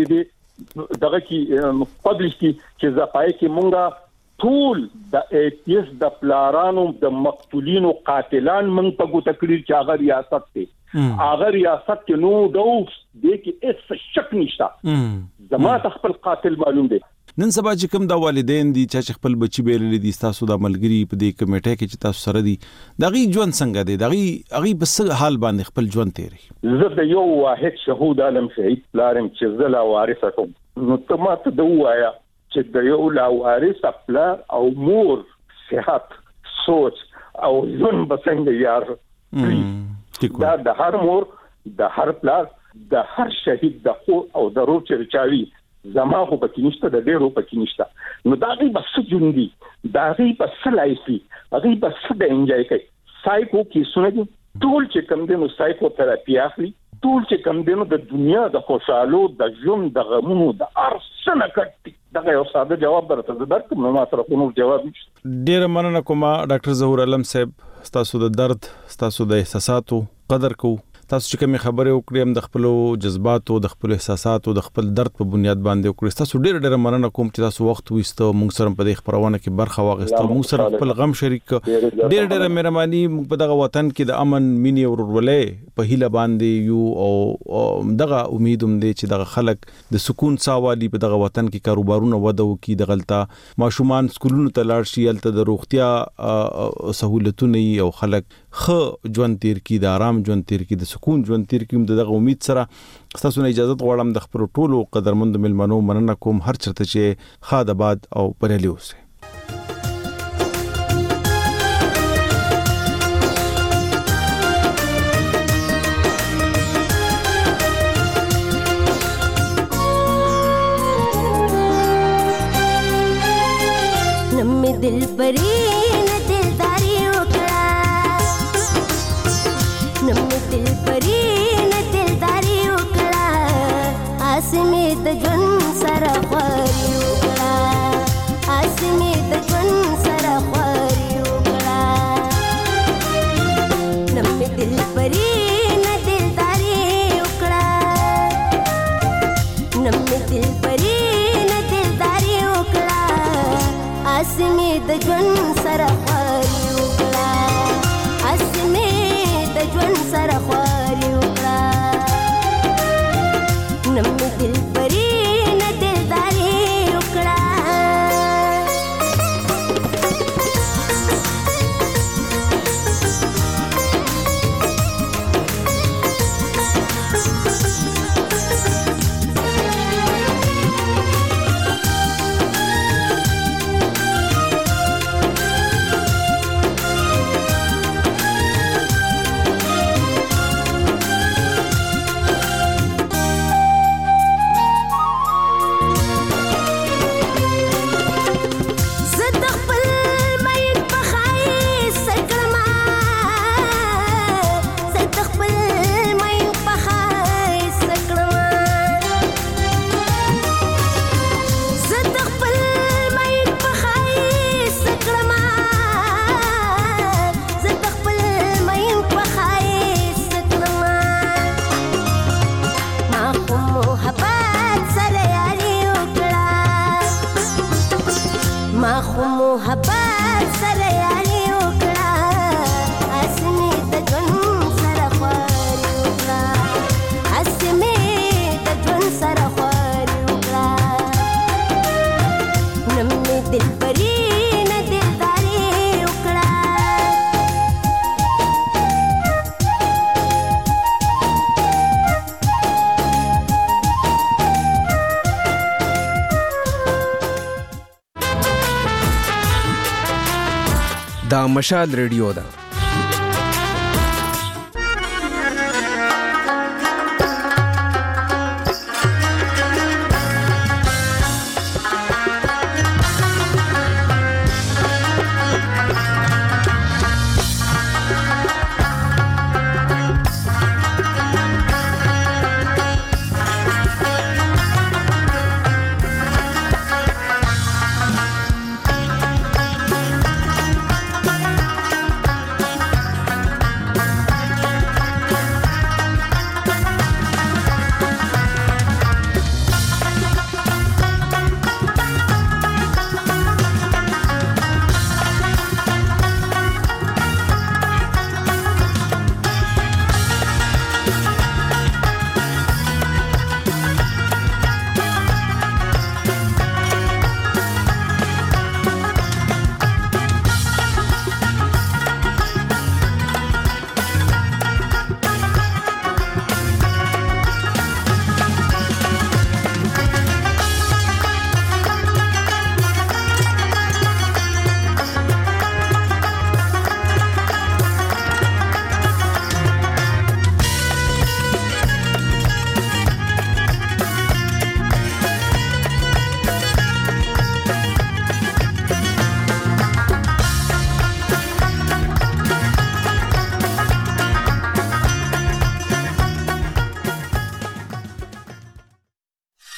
دې دغه کې پبلش کی چې زپای کې مونږه ټول د ای پی اس د پلارانو د مقتولینو قاتلان من په ګوت کړی چې هغه ریاست ته هغه ریاست کې نو دوس د کې اس شک نشته زما خپل قاتل معلوم دی نن سبا چې کوم د والدین دي چې خپل بچي بیلل دي تاسو د عملګری په دې کمیټه کې چې تاسو سره دي دغه ژوند څنګه دی دغه بس حال باندې خپل ژوند تیری زه د یو واحد شهود عالم شهید لارم چې زلا وارث کوم نو ته ماته د وایا چې د یو لاوارث خپل او مور صحت سوچ او ژوند بسنګ یار دا د هر مور د هر پلار د هر شهید د خو او د روح چرچاوي زما خو پکې نشته د ډېرو پکې نشته نو دا غي بس جوندي دا غي بس لایفي غي بس د انجای کوي سایکو کې سونه ټول چې کم دي نو سایکو تراپی اخلي ټول چې کم دي نو د دنیا د خوشالو د ژوند د غمونو د ارسنه کټي دا یو ساده جواب درته درکوم نو ما سره کوم جواب نشته. ډیر مننه کوم ډاکټر ظهور عالم صاحب تاسو د درد تاسو د احساساتو قدر کو تاسو چې کوم خبره وکړې هم د خپل جذباتو د خپل احساساتو د خپل درد په بنیاد باندې وکړې تاسو ډیر مننه کوم چې تاسو وخت وېستو موږ سره په دې خبرونه کې برخه واغسته موږ سره خپل غم شریک ډیر مهرباني موږ په دغه وطن کې د امن مینې او ورولې په هیله باندې یو او دغه امید هم دي چې دغه خلک د سکون ساوالي په دغه وطن کې کاروبارونه ودو کې د غلطه ماشومان سکولونو ته لاړ شي الته د روغتیا سہولتونه او خلک خ ژوند تیر کی د آرام ژوند تیر کی د سکون ژوند تیر کی دغه امید سره تاسو نه اجازه غواړم د خپل ټولو قدرمند ملمنو مننه کوم هر چرته چې خاد آباد او بریالي اوسه. नम्मे दिल परी न दिलदारी उकड़ा नम्मे दिल परी न दिलदारी उकड़ा आसमी त जन सरा ख्वारी उकड़ा आसमी त जन सरा ख्वारी उकड़ा नम्मे दिल परी न दिलदारी उकड़ा नम्मे दिल परी न दिलदारी उकड़ा आसमी د ژوند سره خواري وکړه آسمي د ژوند سره خواري وکړه نم دل پري نه دلداري وکړه دا مشال ریډیو ده